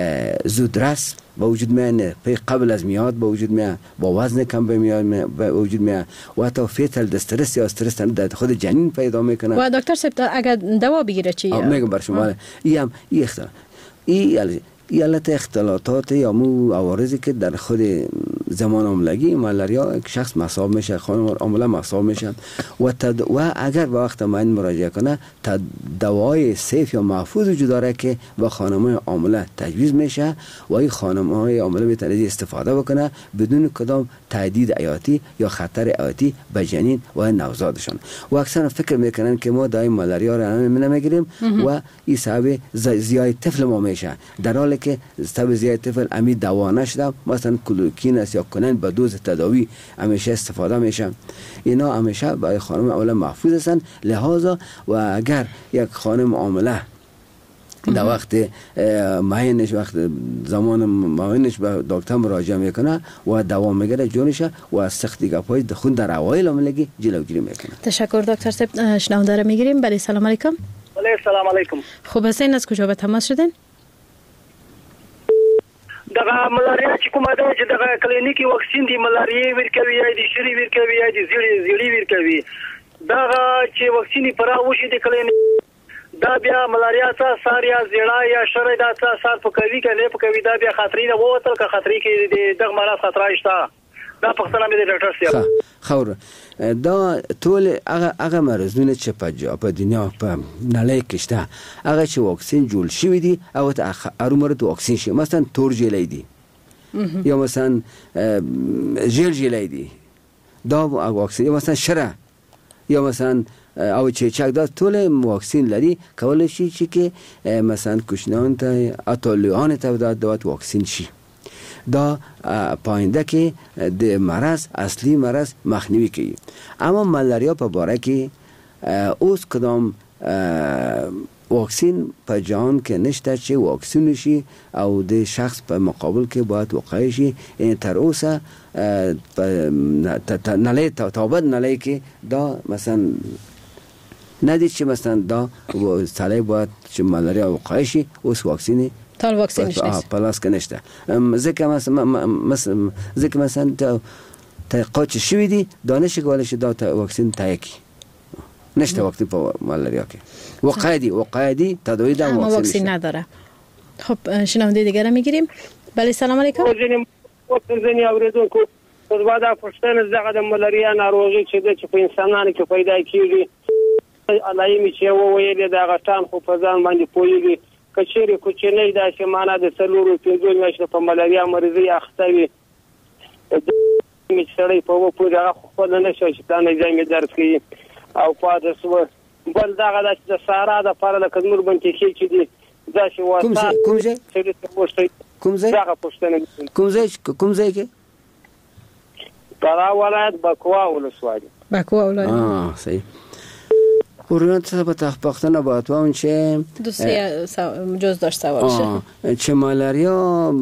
زودرس با وجود میاد پی قبل از میاد با وجود میاد با وزن کم به میاد با وجود میاد و حتی فیتال استرس یا استرس در خود جنین پیدا میکنه. و دکتر صاحب اگر دوا بگیره چی؟ میگم بر شما این هم این اختلاف این یالت اختلاطات یا مو عوارضی که در خود زمان حاملگی ملاریا شخص مصاب میشه، خانم حامله مصاب میشن و تد... و اگر به وقت معین مراجعه کنه تا دوای سیف یا محفوظ وجود داره که با خانم‌های حامله تجویز میشه و این خانم‌های حامله میتونه استفاده بکنه بدون کدام تهدید حیاتی یا خطر حیاتی به جنین و نوزادشان. و اکثر فکر میکنن که ما دائم ملاریا را نمیگیریم و این سبب زیای طفل ما میشه، در حالی که سبب زیای طفل امی دوا نشده، مثلا کلوکین است یا کنن به دوز تداوی همیشه استفاده میشه. اینا همیشه برای خانم حامله محفوظ هستند. لحاظا و اگر یک خانم حامله در وقت معینش وقت زمان معینش به دکتر مراجعه میکنه و دوا میگیره جونشه و از سختی گپای خون در اوایل حاملگی جلوگیری میکنه. تشکر دکتر صاحب. شنونده رو میگیریم. بله سلام علیکم. بله سلام علیکم. خوب هستین؟ از کجا به تماس شدین؟ دغه ملاریا چې کومه ده چې دغه کلینیکي واکسین دی ملاریا ورکوي یا د شری ورکوي یا د زیړی زیړی ورکوي دغه چې واکسین پرا وشي د کلینیک دا بیا ملاریا څه سار یا زیړا یا شری دا څه سار په کوي کنه په کوي دا بیا خطرې نه ووتل که خطرې کې د دغه مرض خطر شته دا پښتنه مې د ډاکټر صاحب خور دا ټول هغه هغه مرزونه چې په په دنیا په نړۍ کې شته هغه چې واکسین جوړ شوی دی او ته ارومره واکسین شي مثلا تور جلای دی یا مثلا ژیل جلای دی دا واکسین مثلا شره یا مثلا او چې چک دا ټول واکسین لري کولای شي چې مثلا کوچنان ته اطفالان ته دا دوت واکسین شي دا پاینده کې د مرض اصلي مرض مخنیوي کوي اما ملاریا په باره کې اوس کدام واکسین په جهان کې نشته چې واکسین شي او د شخص په مقابل کې باید وقایع شي تر اوسه په نړۍ تابعد نړۍ کې دا مثلا ندید چې مثلا دا سړی باید چې ملاریا وقایع شي اوس واکسین تال واکسین نشته پلاس کې نشته ځکه مثلا مثلا ځکه مثلا تحقیقات شوی دي دانش کولای شي دا واکسین تایکی نشته واکسین په ملاریا کې وقایع دی وقایع دی تداوی دا واکسین نداره. خب شنونده دیگه را میگیریم. بله سلام علیکم. زنی اوریدونکو په واده پښتنه زغه د ملاریا ناروغي چې د په انسانانو کې پیدا کیږي علایمي چې وویل دا غټان خو په ځان باندې پویږي کچېری کوچنی دا چې معنا د سلورو پنځو میاشتو په ملاریا مریضي اخته وي می سړی په و پوره خپل نه شي چې دا نه ځای درس کوي او پاده سو بل دا غدا چې د سارا د پاره د کډمر باندې کې چې دي دا چې واسه کوم ځای کوم ځای دا پښتنه کوم ځای کوم ځای کې ترا ولایت بکوا ولسوالي بکوا ولایت اه صحیح اوران څه په پښتنه باتوم چې دوسیه جز داشت سوال شه چې ملاریا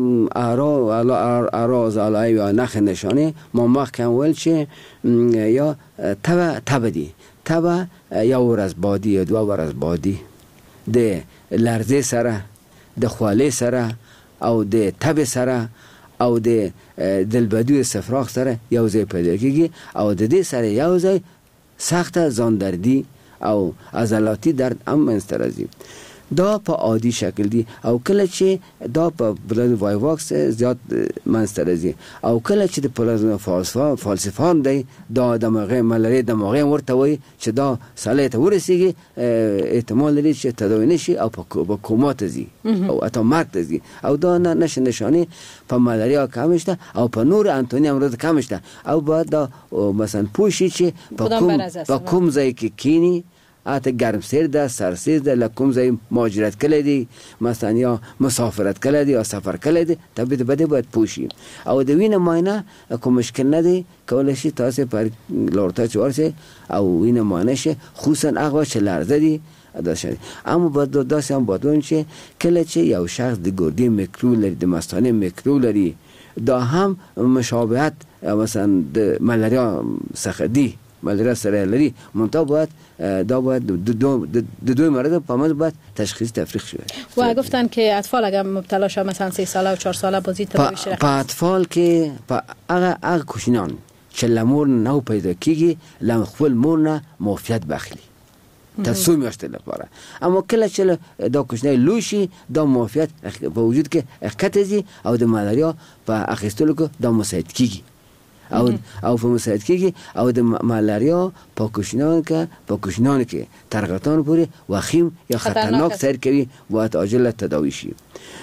ارو اراز علای و نخ نشانه ما مخکې ول چې یا تبع تبع دي تبع یا ورځ بادي یا دوه ورځ بادي د لرزه سره د خواله سره او د تبع سره او د دلبدوی سفراغ سره یو ځای پیدا کیږي او د دې سره یو ځای سخت ځاندردی او عضلاتی درد هم منځته راځي دا په عادي شکل دی او کله چې دا په بلاد وایواکس زیات منځته راځي او کله چې د پلازما فالسفا فالسفام دی دا د مغه ملاریا د مغه ورته وي چې دا سالې ته ورسیږي احتمال لري چې تداوی نشي او په کوما ته ځي او اته مرګ ته ځي او دا نشه نشانه په ملاریا کم شته او په نور انتونی امراض کم شته او بعد دا مثلا پوشی چې په کوم په کوم ځای کې کینی اته گرم سیر ده سرسیر ده لکم ځای مهاجرت کړی دی مثلا یا مسافرت کړی دی یا سفر کړی دی طبیعت بده باید پوشی او د وینې معاینه کوم مشکل نه دی کولای شي تاسو پر لورتا چورسه او وینې معاینه شه خصوصا هغه چې لرزه دی ادا شي اما بعد داسې هم بادون چې کله چې یو شخص د ګردې میکروب لري د مستانه میکروب لري دا هم مشابهت مثلا د ملاریا څخه دی ملاریا سره لري منتها باید دا باید دو د دوی مرض په مز باید تشخیص تفریق شود و گفتن که اطفال اگر مبتلا شوند مثلا سه ساله و چهار ساله بازی تداوی شده په اطفال کې په هغه هغه کوچنیان چې لمور نو پیدا کیږي لم خپل مور نه موفیت بخلی تا سو میاشتې لپاره اما کله چې دا کوچنی لوشي دا موفیت په وجود کې اخکتزي او د ملاریا په اخیستلو کې دا مساعد کیږي او او په مساعد کیږي او د ملاریا په کوچنیان کې په کوچنیان کې ترغتان پورې وخیم یا خطرناک سیر کوي باید عاجل تداوی شي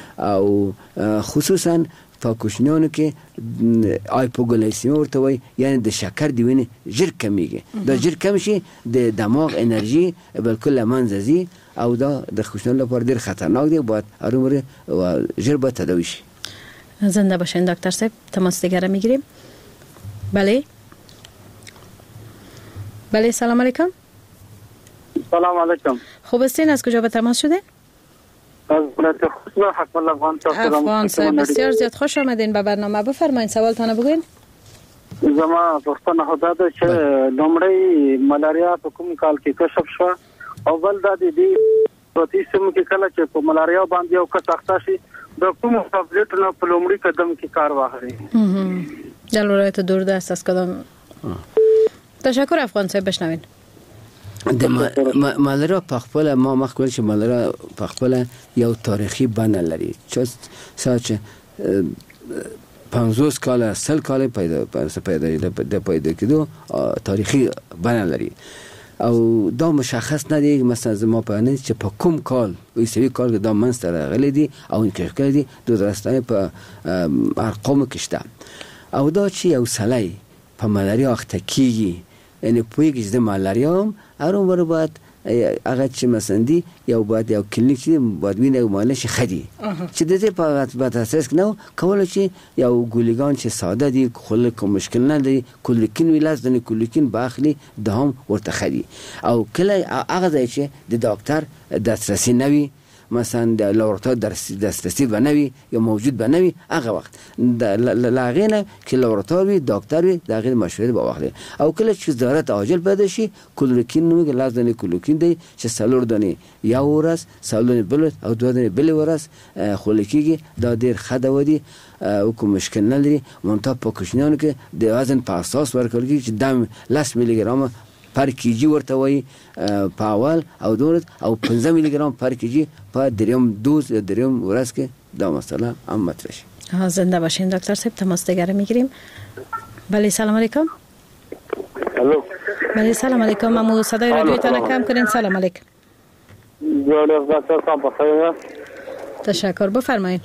او خصوصا په کوچنیانو کې هایپوګلیسیمیا ورته وایي یعنی د شکر دی وینې ژر کمیږي دا ژر کم شي د دماغ انرژي بالکل منځ ځي او دا د کوچنیانو لپاره ډیر خطرناک دی باید ارومره و ژر باید تداوی شي. زنده باشین دکتر صاحب. تماس دیگر میگیریم. بله بله سلام علیکم. سلام علیکم. خوب هستین؟ از کجا به تماس شدین؟ از ولایت خوست حکم افغان افغان صاحب بسیار زیاد خوش آمدین به برنامه. بفرمایید سوالتان بگوین. زما پښتنه خدا ده چې لومړی ملاریا په کوم کال کې کشف شو او بل د دې پروتي سم کې کله چې په ملاریا باندې یو کس اخته شي د کوم ټابلیټ نه په لومړي قدم کې کار واخلي. در ولایت دوردست از کدام؟ تشکر افغان صاحب. بشنوین. د ملاریا په خپل ما مخکې چې ملاریا په خپل یو تاریخي بڼه لري چې ساعت پنځوس کال سل کال پیدا پیدا د پیدا کېدو تاریخي بنا لري او دا مشخص نه دی مثلا زما په نه چې په کوم کال ایسوي کال دا منځ ته راغلي دي او انکشاف کړی دي د درستانه په ارقام کې شته او دا چې یو سړی په ملاریا اخته کیږي یعنی پوهیږي چې د ملاریا هم هرومرو باید هغه چې مثلا دی یو باید یو کلینیک چې باید وینه معاینه شي خدي چې د دې په اساس نو کول چې یو ګولیګان چې ساده دي خل کوم مشکل نه دی کلینیکین ویلاس د کلینیکین باخلی د هم ورته خدي او کله هغه چې د ډاکټر دسترسي نوي مثلا د لابراتوار دسترسی بنوي یا موجود بنوي هغه وخت لاغینه کې لابراتوار وي ډاکټر وي د غیر مشورې به واخلي او کله چې ضرورت عاجل پیدا شي کلوکین نو لازم کلوکین دی چې سلور دني یا ورس سلور بل او دوه دني بل ورس خلکیږي دا ډیر خده ودی او کوم مشکل نه لري مونږ په کوښښونو کې د وزن په اساس ورکړي چې دم لس میلی ګرام پر کیجی ورته وای په اول او دولت او پنځه میلی ګرام پر کیجی په دریم دوز یا دریم ورځ کې دا مسئله هم مطرح شي. زنده باشین دکتر صاحب. تماس دیگر میگیریم. بله سلام علیکم. الو. بله سلام علیکم. مامو صدای رادیوتان کم کنین. سلام علیکم. جوړ دکتر صاحب په خیر. تشکر. بفرمایید.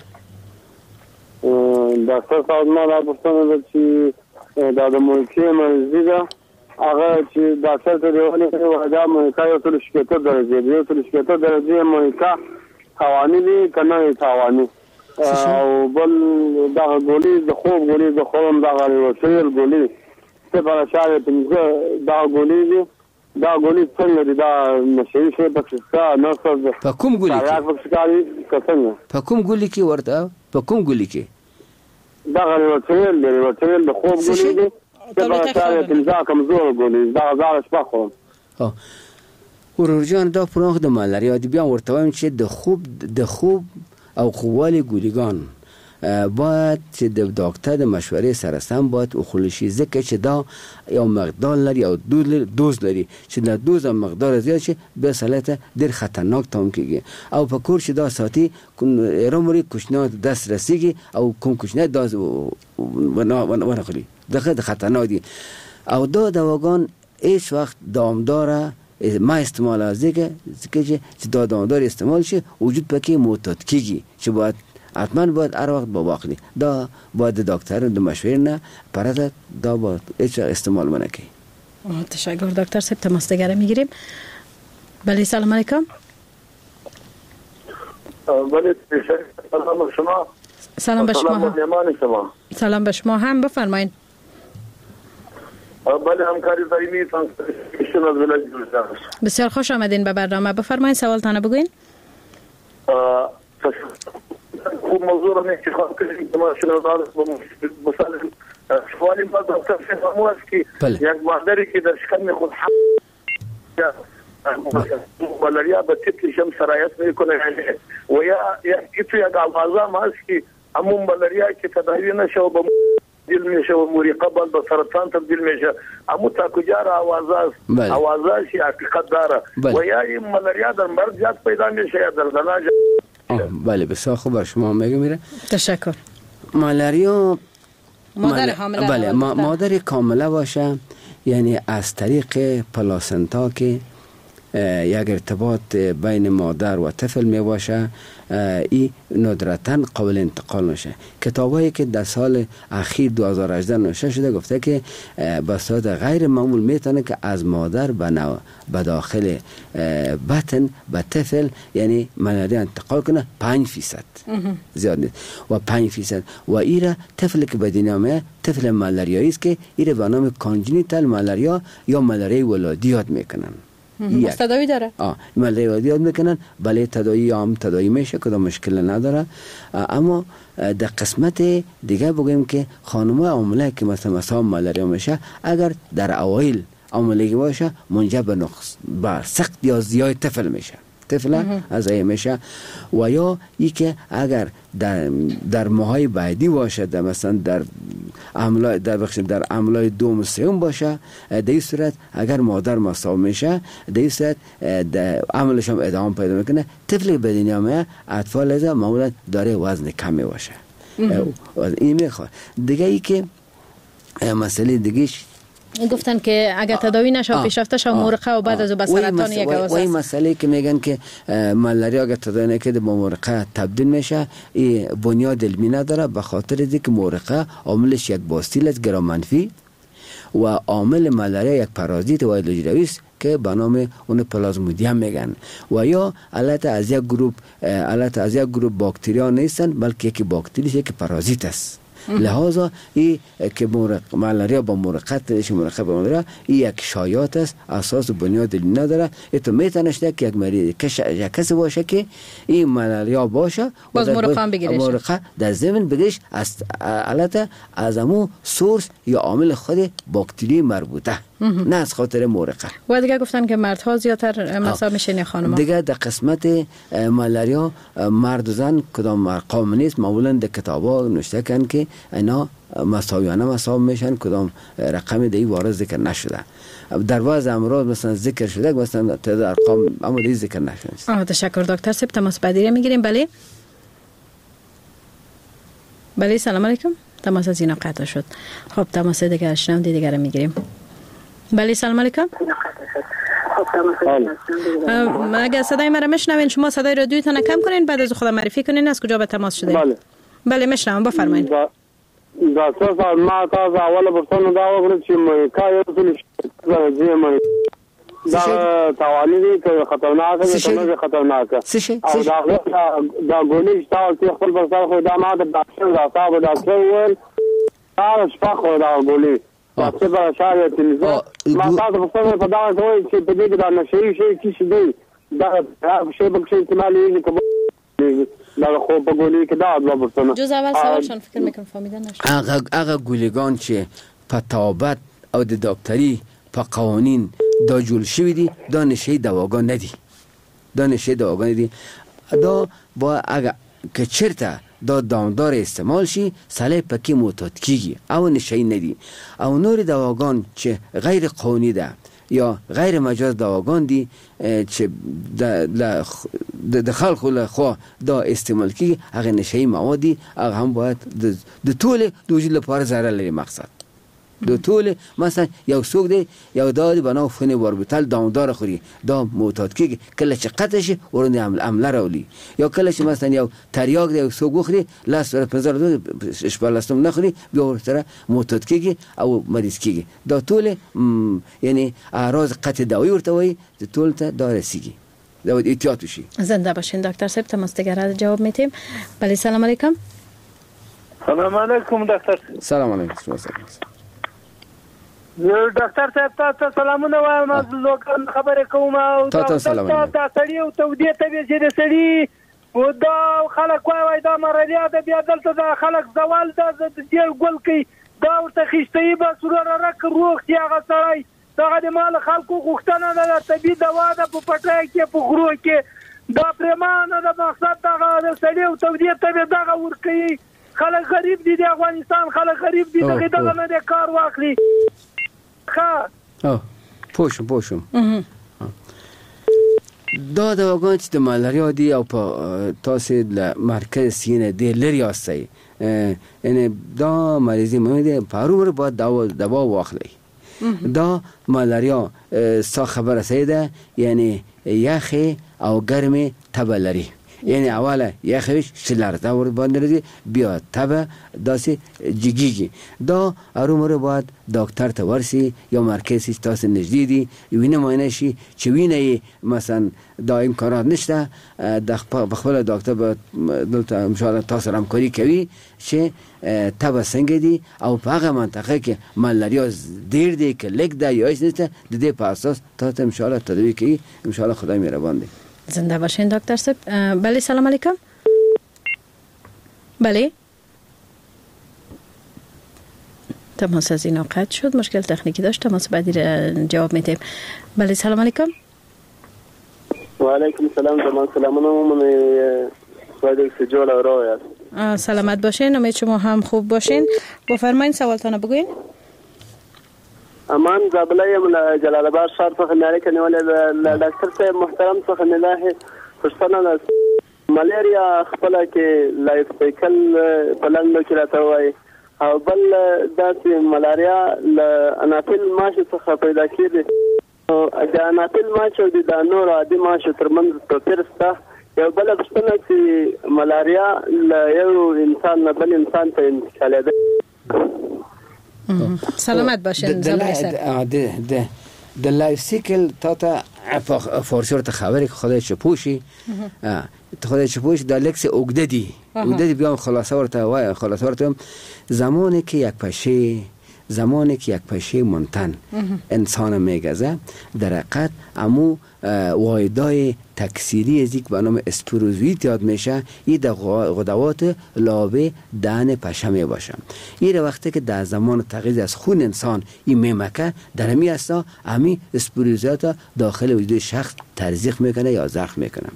دکتر صاحب ما را پوښتنه چې دا د ملکی مرزي ده هغه چې ډاکټر ته دیونه کوي دا مونږه یو څه شکایت درځي یو څه شکایت درځي مونږه قوانین دي کنه قوانین او بل دا ګولې د خوب ګولې د خوب دا غړي وسیل ګولې څه په شاله څنګه دا ګولې دي دا ګولې څنګه دي دا نشي شي په څه نه څه په کوم ګولې کې په کوم ګولې کې ورته په کوم ګولې کې دا غړي وسیل دی وسیل د خوب ګولې دي دا شاله تنځه کمزور ګولې دا غزار شپخو ها ورورجان دا پرونخ د مالاریا دی بیا ورته وایم چې د خوب د خوب او خوالي ګولیګان باید چې د ډاکټر د مشورې سره سم باید وخوړل شي ځکه چې دا یو مقدار لري او دوز لري چې د دوز مقدار زیات شي به سلته ډېر خطرناک تام کیږي او په کور چې دا ساتي رومري کوشنه دست رسیږي او کوم کوشنه داز ونه ونه خلی دغه خطرناک دي او دا دواګان هیڅ وخت دوامدار ما استعمال از دیگه که چې دا دوامدار استعمال شي وجود پکې معتاد کیږي چې باید حتما باید هر وخت با واخلي دا باید دکتر د مشورې نه پرته دا باید هیڅ استعمال منه کی. تشکر دکتر صاحب. تماس دیگر میگیریم. بله سلام علیکم. بله سلام به شما. سلام به شما. سلام به شما هم. بفرمایید. بله همکاری دائمی فانکشن از ولایت گلزار. بسیار خوش آمدین به برنامه. بفرمایید سوالتان بگوین. خوب موضوع رو انتخاب کردیم که ما شنو دارد مثلا سوالی ما دکتر صاحب مو است که یک مادری که در شکم خود ملاریا به طفل شم سرایت میکنه و یا یک یک آوازه ما است که همون ملاریا که تداوی نشه و به دل میشه و موری قبل به سرطان تبدیل میشه اما تا کجا را آوازه آوازه شی حقیقت داره و یا این ملاریا در مرد زیاد پیدا میشه یا در زنا بله بسیار خوب. بر شما میگم میره. تشکر. مالاریا مادر حامله بله مادر کامله باشه یعنی از طریق پلاسنتا که یک ارتباط بین مادر و طفل می باشه این ندرتاً قابل انتقال نشه. کتابایی که در سال اخیر دو هزار و هجده نوشته شده گفته که به صورت غیر معمول میتونه که از مادر به نو به داخل بطن به طفل یعنی ملاریا انتقال کنه پنج فیصد زیاد نیست و پنج فیصد و ایره طفل که به دنیا میاد طفل مالاریایی است که ایره به نام کانجنیتال مالاریا یا مالاریا ولادی یاد میکنن. یک تداوی داره؟ آه ملاریا یاد میکنن. بله تداوی هم تداوی میشه کدام مشکل نداره اما در قسمت دیگه بگیم که خانم‌ها عامله که مثلا مثلا مالاریا میشه اگر در اوایل عاملگی باشه منجر به نقص بر سخت یا زیاد طفل میشه طفل از ای میشه و یا ای که اگر در در ماهای بعدی باشه در مثلا در عملای در بخش در عملای دوم سوم باشه در این صورت اگر مادر مساو میشه در این صورت عملش هم ادامه پیدا میکنه طفل به دنیا میاد اطفال از معمولا داره وزن کمی باشه این میخواد دیگه. ای که مسئله دیگهش گفتن که اگر تداوی نشه پیشرفته شه مرقه و بعد از به سرطان یک و این مسئله که میگن که مالاریا اگر تداوی نکرده با مرقه تبدیل میشه، این بنیاد علمی نداره، به خاطر اینکه مرقه عاملش یک باستیل است گرام منفی و عامل مالاریا یک پارازیت وایرال حجروی است که به نام اون پلازمودیم میگن و یا البته از یک گروه البته از یک گروه باکتریا نیستن، بلکه یک باکتری است، یک پارازیت است. لحاظا این که مالاریا با مرقت مرقه با مالاریا این یک شایعات است، اساس بنیاد علمی نداره. تو میتونه که یک مریض کسی باشه که این مالاریا باشه باز مرقه بگیرش، مرقه در ضمن بگیرش از البته از همون سورس یا عامل خود باکتری مربوطه، نه از خاطر مرقه. و دیگه گفتن که مردها زیادتر مصاب میشن یا خانم‌ها؟ دیگه در قسمت مالاریا مرد و زن کدام ارقام نیست، معمولا در کتابا نوشته کن که اینا مساویانه مصاب میشن، کدام رقم دیگه وارد ذکر نشده. در بعض امراض مثلا ذکر شده مثلا تعداد ارقام اما دیگه ذکر نشده. آه تشکر دکتر صاحب. تماس بعدی میگیریم. بله بله سلام علیکم. تماس از اینا قطع شد. خب تماس دیگه اشنام دیگه میگیریم. بله سلام علیکم. اگر صدای مرا میشنوین شما صدای رادیوتون کم کنین، بعد از خود معرفی کنین از کجا به تماس شده. بله بله میشنم بفرمایید. دا څه سال ما تاسو اوله پرسونه دا وکړه چې مکا یو څه راځي مې دا توانی دي که خطرناک دي که نه خطرناک او دا دا ګولې تاسو چې خپل بسار خو دا ما د ډاکټر دا صاحب ډاکټر ول تاسو شپه خو دا ګولې تاسو به شاید چې ما تاسو په څه په دا وایي چې په دې کې دا نشي شي چې دی دا شی به شي استعمالي کوي دا خو په ګولې کې دا د پرسونه جز اول سوالشون فکر میکنم فهمیدن نشد. هغه هغه ګولګان چې په توابت او د ډاکټري په قوانین دا جوړ شوی دي دا نشي دواګان نه دي دا نشي دواګان دي دا با اگه که چرته دا دامدار استعمال شي سړی پکې معتاد کیږي او نشي نه دي او نور دواګان چې غیر قانوني ده یا غیر مجاز دواګان دي چې د خلکو له خوا دا استعمال کیږي هغه نشي موادي هغه هم باید د ټول د وجود لپاره ضرر لري. مقصد دو طول مثلا یو څوک دی یو دادی بنا فنی وربتل دامدار خوري دا معتاد کیږي کله چې قطع شي ورنه عمل عمل راولي یا کله چې مثلا یو تریاک دی یو څوک بخوري لاس ور پنځه دو شپږلستم نخوري بیا ورته معتاد کیږي او مریض کیږي. دا ټول یعنی اعراض قطع دوايي ورته وي د ټول ته دا رسیږي دا احتیاط وشي. زنده باشین دکتر صاحب. تماس دیگر جواب میتیم. بله سلام علیکم. سلام علیکم دکتر. سلام علیکم. ډاکټر صاحب تاسو سلامونه وایم. از لوکل خبرې کوم او تاسو سلام دا سړی او تودې ته چې د سړی و دا خلک وای دا مرالیا د بیا دلته د خلک زوال د دې ګل کوي دا ورته خشتي به سرور رک روغ چې هغه سړی دا د مال خلکو غوښتنه ده طبي دوا ده په پټای کې په غرو کې دا پرمانه د مقصد دا د سړی او تودې ته دا ور کوي. خلک غریب دي د افغانستان خلک غریب دي دغه دغه نه د کار واخلي. ها او پوشم پوشم دا دواګان چې د مالاریا دي او په تاسو د مرکز سینه دی لري یاستئ یعنی دا مریضی مې دی پارو باید دوا دوا واخلي. دا مالاریا سا خبره سیده یعنی یخی او گرمی تبه لري یعنی اوله یخش شلرده ور باندې لري بیا تبه داسې جګیږي. دا ارومره باید ډاکټر ته ورسي یا مرکز تاسو نږدې دي وینه معاینه شي چې وینه مثلا دا امکانات نشته د خپل ډاکټر به دلته ان شاء الله تاسو سره همکاري کوي چې تبه څنګه دي او په هغه منطقه کې مالاریا ډیر دی که لږ ده یا هیڅ نشته د دې په اساس تاسو ان شاء الله تداوی کوي. ان شاء الله خدای مهربان دی. زنده باشین دکتر صاحب. بله سلام علیکم. بله تماس از این قطع شد، مشکل تکنیکی داشت. تماس بعدی جواب میدیم. بله سلام علیکم. و علیکم السلام. زمان سلامونه من سوال سجال اورا است. سلامت باشین. امید شما هم خوب باشین. بفرمایید سوالتون بگوین. امان قبلای جلال آباد ښار څخه ناری کنه ولې ډاکټر صاحب محترم څخه نه له پښتنه ملاریا خپل کې لایف سایکل پلان کې راته وای او بل داسې ملاریا ل انافیل ماشه څخه پیدا کیږي او د انافیل ماشه د دانور عادي ماشه ترمنځ توپیر شته یو بل څه چې ملاریا ل یو انسان نه بل انسان ته انتقالېده سلامت باشین زبری سر د د لایف سیکل تا ته فورسور ته خبرې خدای چه پوشی خدای چه پوشی در لکس اگده دی اگده دی بیام خلاصه ورته وای خلاصه ورته زمانی که یک پشه زمانی که یک پشه منتن انسان میگذه در حقیقت امو وایدای تکثیری از یک به نام اسپروزویت یاد میشه این در غدوات لابه دهن پشه می باشه این وقتی که در زمان تغییر از خون انسان این میمکه در همی اصلا همی اسپروزویت داخل وجود شخص ترزیق میکنه یا زخم میکنه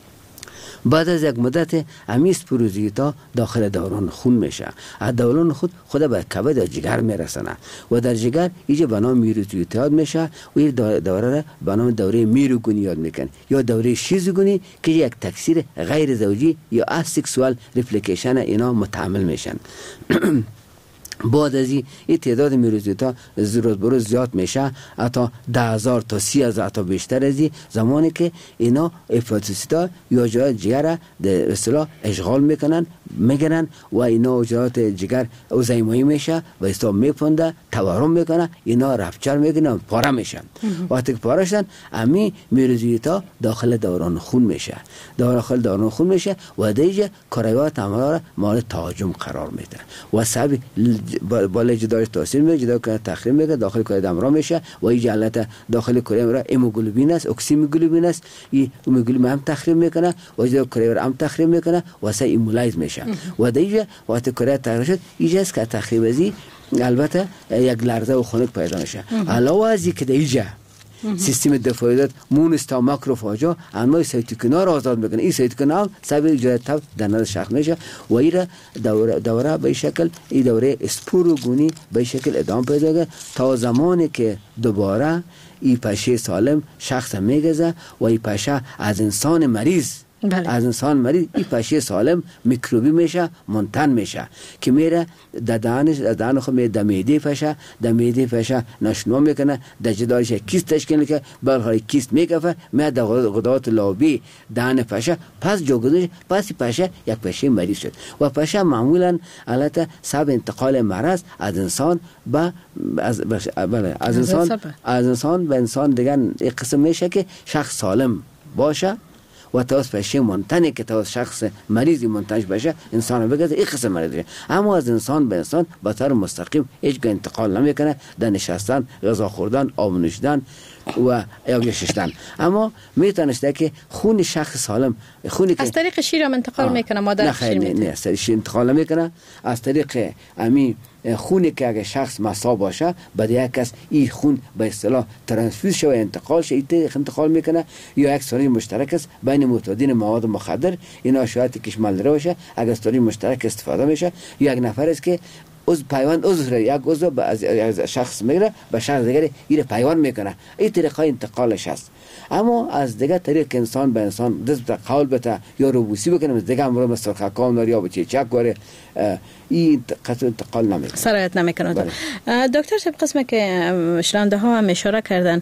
بعد از یک مدت همی اسپروزویت داخل دوران خون میشه از دوران خود خود به کبد یا جگر میرسنه و در جگر اینجا به نام میروزویت یاد میشه و این دوره را به نام دوره میروگونی یاد میکنه یا دوره شیزوگونی که یک تکثیر غیر زوجی یا اسکسوال ریپلیکیشن اینا متعامل میشن بعد از این تعداد میروزیتا روز بروز زیاد میشه حتی ده هزار تا سی هزار تا بیشتر از این زمانی که اینا افراتوسیتا یا جای جگر در اصطلاح اشغال میکنن میگنن و اینا جرات جگر اوزایمایی میشه و استاب میپنده تورم میکنه اینا رفچر میکنن پاره میشن وقتی که پاره شدن امی میروزیتا داخل دوران خون میشه داخل دوران خون میشه و دیگه کاریات عملا مورد تهاجم قرار میده و سبب بالا جداش تاثیر میگه جدا کنه تخریب میگه داخل کره دمرا میشه و این جلت داخل کره را هموگلوبین است اکسیموگلوبین است این هموگلوبین هم تخریب میکنه و جدا کره هم تخریب میکنه و سه ایمولایز میشه و دیگه وقتی کره تخریب شد اینجا است که تخریب ازی البته یک لرزه و خنک پیدا میشه علاوه از اینکه دیگه سیستم دفاعی مونستا ماکروفاجا اما سایتوکینا را آزاد میکنه این سایتوکینا سبب ایجاد تب در نظر شخص میشه و این دوره دوره به شکل این دوره اسپوروگونی به شکل ادامه پیدا کنه تا زمانی که دوباره این پشه سالم شخص میگذه و این پشه از انسان مریض بله. از انسان مریض این پشه سالم میکروبی میشه منتن میشه که میره در دهنش در دهن خود میره در معده پشه در معده پشه نشنوا میکنه در جدارش کیست تشکیل که برای کیست میکفه میره در غدات لابی دهن پشه پس جوگذارش پس پشه یک پشه مریض شد و پشه معمولا البته سبب انتقال مرض از انسان به از بله از انسان از انسان به انسان دیگر یک قسم میشه که شخص سالم باشه و تاس پشه منتنه که تاس شخص مریضی منتج بشه انسان بگذاره این قسم مریضه اما از انسان به انسان به طور مستقیم هیچ انتقال نمیکنه در نشستن غذا خوردن آب نوشیدن و یا ششتن اما میتونسته که خون شخص سالم خونی که از طریق شیر هم انتقال میکنه مادر شیر نه نه از طریق شیر انتقال نمیکنه از طریق امی خونی که اگه شخص مسا باشه بعد یک کس این خون به اصطلاح ترانسفیوز شو انتقال شه انتقال میکنه یا یک سری مشترک است بین معتادین مواد مخدر اینا شاید کشمال باشه اگه سری مشترک استفاده میشه یا یک نفر است که از پیوند عضو یک عضو از شخص میگیره به شخص دیگری این پیوند میکنه این طریقه انتقالش است اما از دیگه طریق انسان به انسان دست به قول بته یا روبوسی بکنه دیگه امروز مثل خاکام داره یا بچه چک وره این قطع انتقال نمیکنه سرایت نمیکنه دکتر شب قسمه که شنونده ها هم اشاره کردن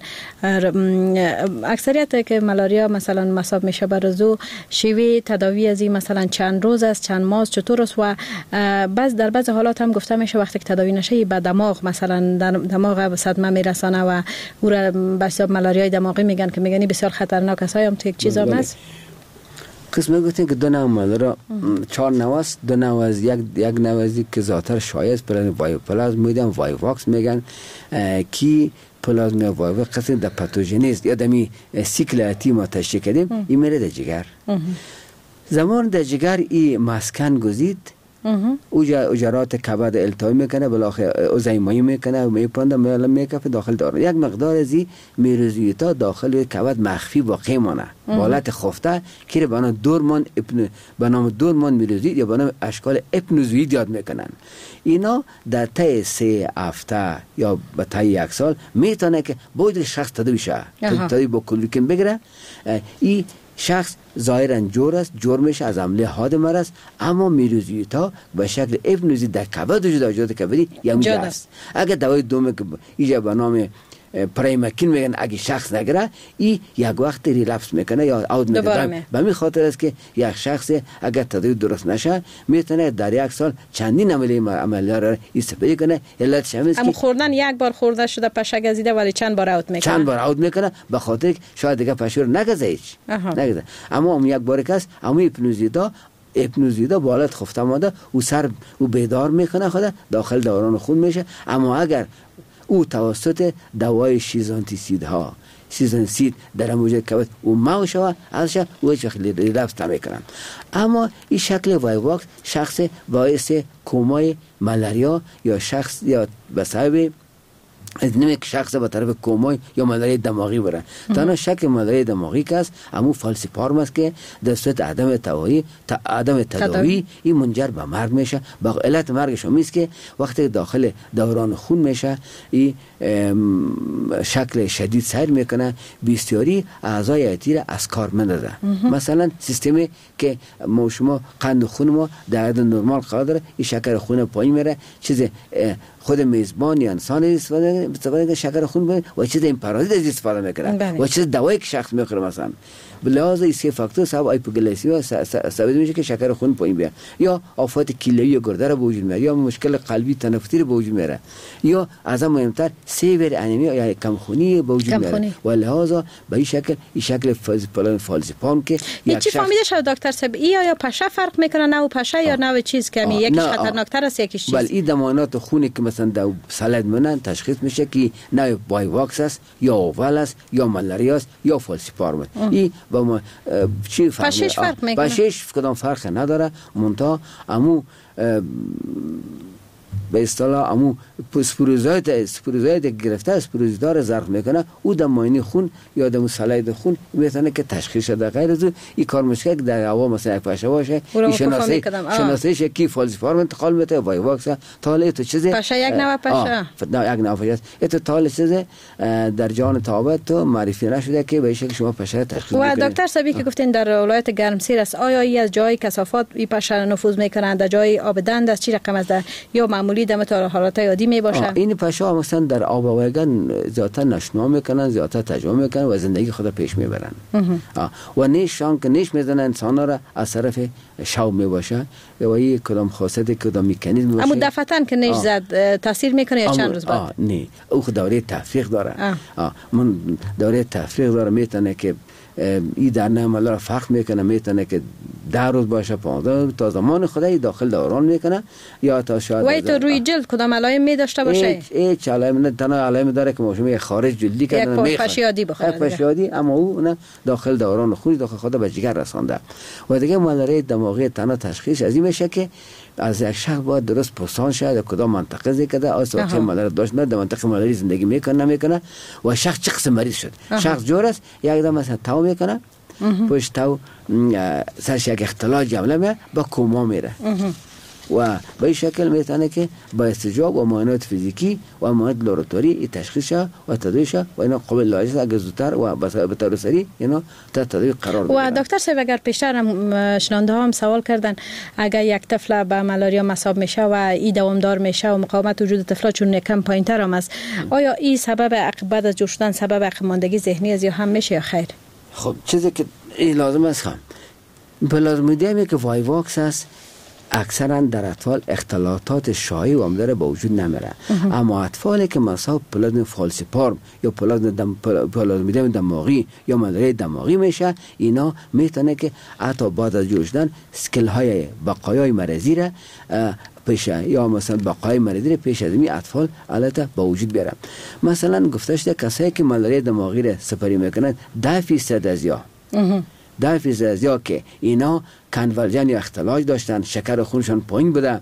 اکثریت که ملاریا مثلا مصاب میشه برزو شیوه تداوی از این مثلا چند روز است چند ماه چطور است و بعض در بعض حالات هم گفته میشه وقتی که تداوی نشه به دماغ مثلا دماغ صدمه میرسانه و او را بسیار ملاریای دماغی میگن که میگنی بسیار خطرناک است هم تو یک چیز هم هست قسمه گفتیم که دو نوع ملاریا چهار نوع است دو نوع از یک یک نوع از که ذاتر شایع پلازم وایو پلازم میگن وایواکس میگن کی پلازم وایو قسم در پاتوژنیست یا دمی سیکلاتی ما تشریح کردیم این میره در جگر زمان در جگر این مسکن گزید اجرات کبد التهاب میکنه بالاخره اوزایمایی میکنه و میپنده معلم میکفه داخل داره یک مقدار از این میروزیتا داخل کبد مخفی باقی مانه حالت خفته که به نام دورمان اپن به نام دورمان میروزید یا به نام اشکال اپنوزوید یاد میکنن اینا در طی سه هفته یا به طی یک سال میتونه که باید شخص تداوی شه تداوی با کلوریکین بگیره این شخص ظاهرا جور است، جرمش از عمله حادم است، اما میروزیتا به شکل ابنوزی در کبد وجود داشت، کبدی یمی است. اگر دوای دوم که ایجا به نام پرایمکین میگن اگه شخص نگره ای یک وقت ریلپس میکنه یا عود میکنه. به همین خاطر است که یک شخص اگر تداوی درست نشه میتونه در یک سال چندین عملیه عملیات را استفاده کنه. علتش همین است که خوردن یک بار خورده شده پشه گزیده ولی چند بار عود میکنه. چند بار عود میکنه به خاطر که شاید دیگه پشه رو نگزه هیچ. نگزه. اما هم یک بار کس اما هیپنوزیدا هیپنوزیدا بالات خفته ماده او سر او بیدار میکنه خود داخل دوران خون میشه. اما اگر او توسط دوای شیزانتیسید ها شیزانتیسید در موجود کبد او مو شود ازش او هیچ وقت ریلپس نمیکنن. اما این شکل وایواکس شخص باعث کومای ملاریا یا شخص یا به سبب از نمی که شخص به طرف کومای یا ملاریا دماغی بره. تنها شکل ملاریا دماغی که است همون فالسیپارم است که در صورت عدم تداوی عدم تداوی این منجر به مرگ میشه. با علت مرگش همیست که وقتی داخل دوران خون میشه این شکل شدید سیر میکنه، بسیاری اعضای حیاتی را از کار میندازه. مثلا سیستمی که ما شما قند خون ما در حد نرمال قرار داره، این شکر خون پایین میره، چیز خود میزبان یا انسان استفاده میکنه شکر خون بره و چیز این پارازیت از استفاده میکنه و چیز دوایی که شخص میخوره. مثلا به لحاظ این سه فاکتور سبب هایپوگلیسمی ثابت میشه که شکر خون پایین بیاد، یا آفات کلیوی گرده را به وجود میاره، یا مشکل قلبی تنفسی را به وجود میاره، یا از هم مهمتر سیور انیمیا یا کمخونی به وجود میاره. و لحاظ به این شکل این شکل فالسیپارم که یک چی فهمیده شد دکتر صاحب ای یا پشه فرق میکنه نه پشه یا نه چیز کمی یکیش خطرناکتر است یکیش چیز؟ بله این دمانات خونی که مثلا در سلد منن تشخیص میشه که نه وایواکس است یا اوول است یا ملاریا است یا فالسیپارم. این با ما چی فرق پشش فرق میکنه؟ پشش کدام فرق نداره، منتها امو به اصطلاح امو سپروزایت سپروزایت گرفته اسپروزیدار ظرف میکنه او در ماینی خون یا در سلاید خون میتونه که تشخیص بده. غیر از این کار مشکل در هوا مثلا یک پشه باشه این شناسایی شناساییش کی فالسیپارم انتقال میده وایواکس تا حالا تو چیزی پشه یک نوع پشه نه یک نوع پشه است تا حالا چیزی در جان تابت تو معرفی نشده که به شکل شما پشه تشخیص بدید. و دکتر صاحبی که گفتین در ولایت گرمسیر است، آیا ای از جای کثافات این پشه نفوذ میکنند در جای آب دند است چی رقم است یا معمولی دم تا حالات عادی می باشه؟ این پشه ها مثلا در آب و وگن زیادتر نشنا میکنن، زیادتر تجربه میکنن و زندگی خود پیش میبرن. و نیشان که نیش میزنن انسان را از طرف شو می باشه و این کدام خاصیت کدام مکانیزم باشه. اما دفعتاً که نیش زد تاثیر میکنه یا چند روز بعد؟ نه او دوره تفریق داره. من دوره تفریق داره میتونه که این در نعمل را فرق میکنه، میتونه که ده روز باشه پانزده تا زمان خدایی داخل دوران میکنه یا تا شاید وای تو روی جلد کدام علائم می داشته باشه؟ هیچ هیچ علائم نه، تنها علائم داره که ماشوم خارج جلدی کردن یک پشیادی بخوره یک پشیادی اما او نه داخل دوران خون داخل خود به جگر رسانده. و دیگه مالاری دماغی تنها تشخیص از این میشه که از یک شخص باید درست پرسان شد کدام منطقه زیکده آسا چه مالاری داشت نه در منطقه مالاری زندگی میکنه نمیکنه و شخص چه قسم مریض شد. شخص جور است یک دم مثلا تاو میکنه پشت تاو سرش یک اختلال جمله میره با کوما میره و به این شکل میتونه که با استجاب و معاینات فیزیکی و معاینات لابراتواری تشخیص و تداویش و اینا قابل لاحظه اگه زودتر و به طور سریع اینا تا تداوی قرار بگیرن. و دکتر صاحب اگر پیشتر هم شنونده ها هم سوال کردن اگر یک طفل به ملاریا مصاب میشه و این دوامدار میشه و مقاومت وجود طفل چون یکم پایینتر هم است، آیا این سبب عقب از جوش شدن سبب عقب ماندگی ذهنی از یا هم میشه یا خیر؟ خب چیزی که لازم است خام پلازمودیمی که وایواکس است اکثرا در اطفال اختلالات شایع و عمده با وجود نمیره. اما اطفالی که مصاب پلازم فالسیپارم یا پلازم دم پلازمیدم دماغی یا ملاریا دماغی میشه، اینا میتونه که حتی بعد از جور شدن اسکل های بقایای مرضی را پیش یا مثلا بقای مریضی پیش از این اطفال البته با وجود بیاره. مثلا گفته شده کسایی که ملاریا دماغی را سپری میکنن ده فیصد از یا ده فیصد از یا که اینا کنولژن یا اختلاج داشتن، شکر خونشان پایین بوده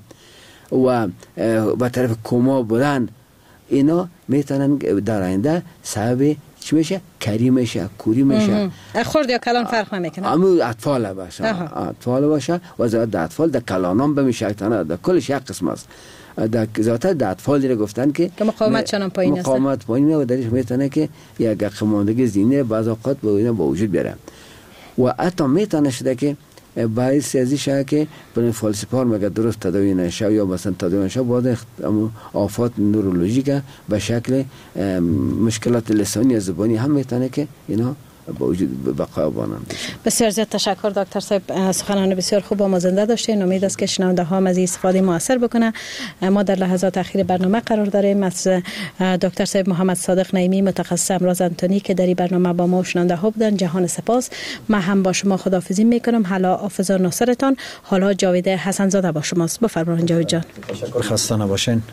و به طرف کوما بودن، اینا میتونن در آینده سبب چی میشه؟ کری میشه، کوری میشه. خورد یا کلان فرق نمیکنه. اما اطفال باشه اطفال باشه و زیاد اطفال در کلانام بمیشه تنها در کلش یک قسم است. در ذاته در اطفال رو گفتن که که مقاومت چنان پایین است، مقاومت پایین و درش میتونه که یک قماندگی ذهنی بعض اوقات با اینا با وجود بیاره. و حتی میتونه شده که باعث ازی شده که برای فالسیپارم اگر درست تداوی نشه یا مثلا تداوی نشه باید آفات نورولوژیک به شکل مشکلات لسانی زبانی هم میتونه که اینا با وجود بقا بانند. بسیار زیاد تشکر دکتر صاحب، سخنان بسیار خوب و مازنده داشتین. امید است که شنونده ها از این استفاده موثر بکنه. ما در لحظات اخیر برنامه قرار داریم. از دکتر صاحب محمد صادق نعیمی متخصص امراض انتونی که در این برنامه با ما و شنونده ها بودن، جهان سپاس. من هم با شما خداحافظی میکنم. حالا حافظ ناصرتان، حالا جاوید حسن زاده با شماست. بفرمایید جاوید جان. تشکر، خسته نباشین.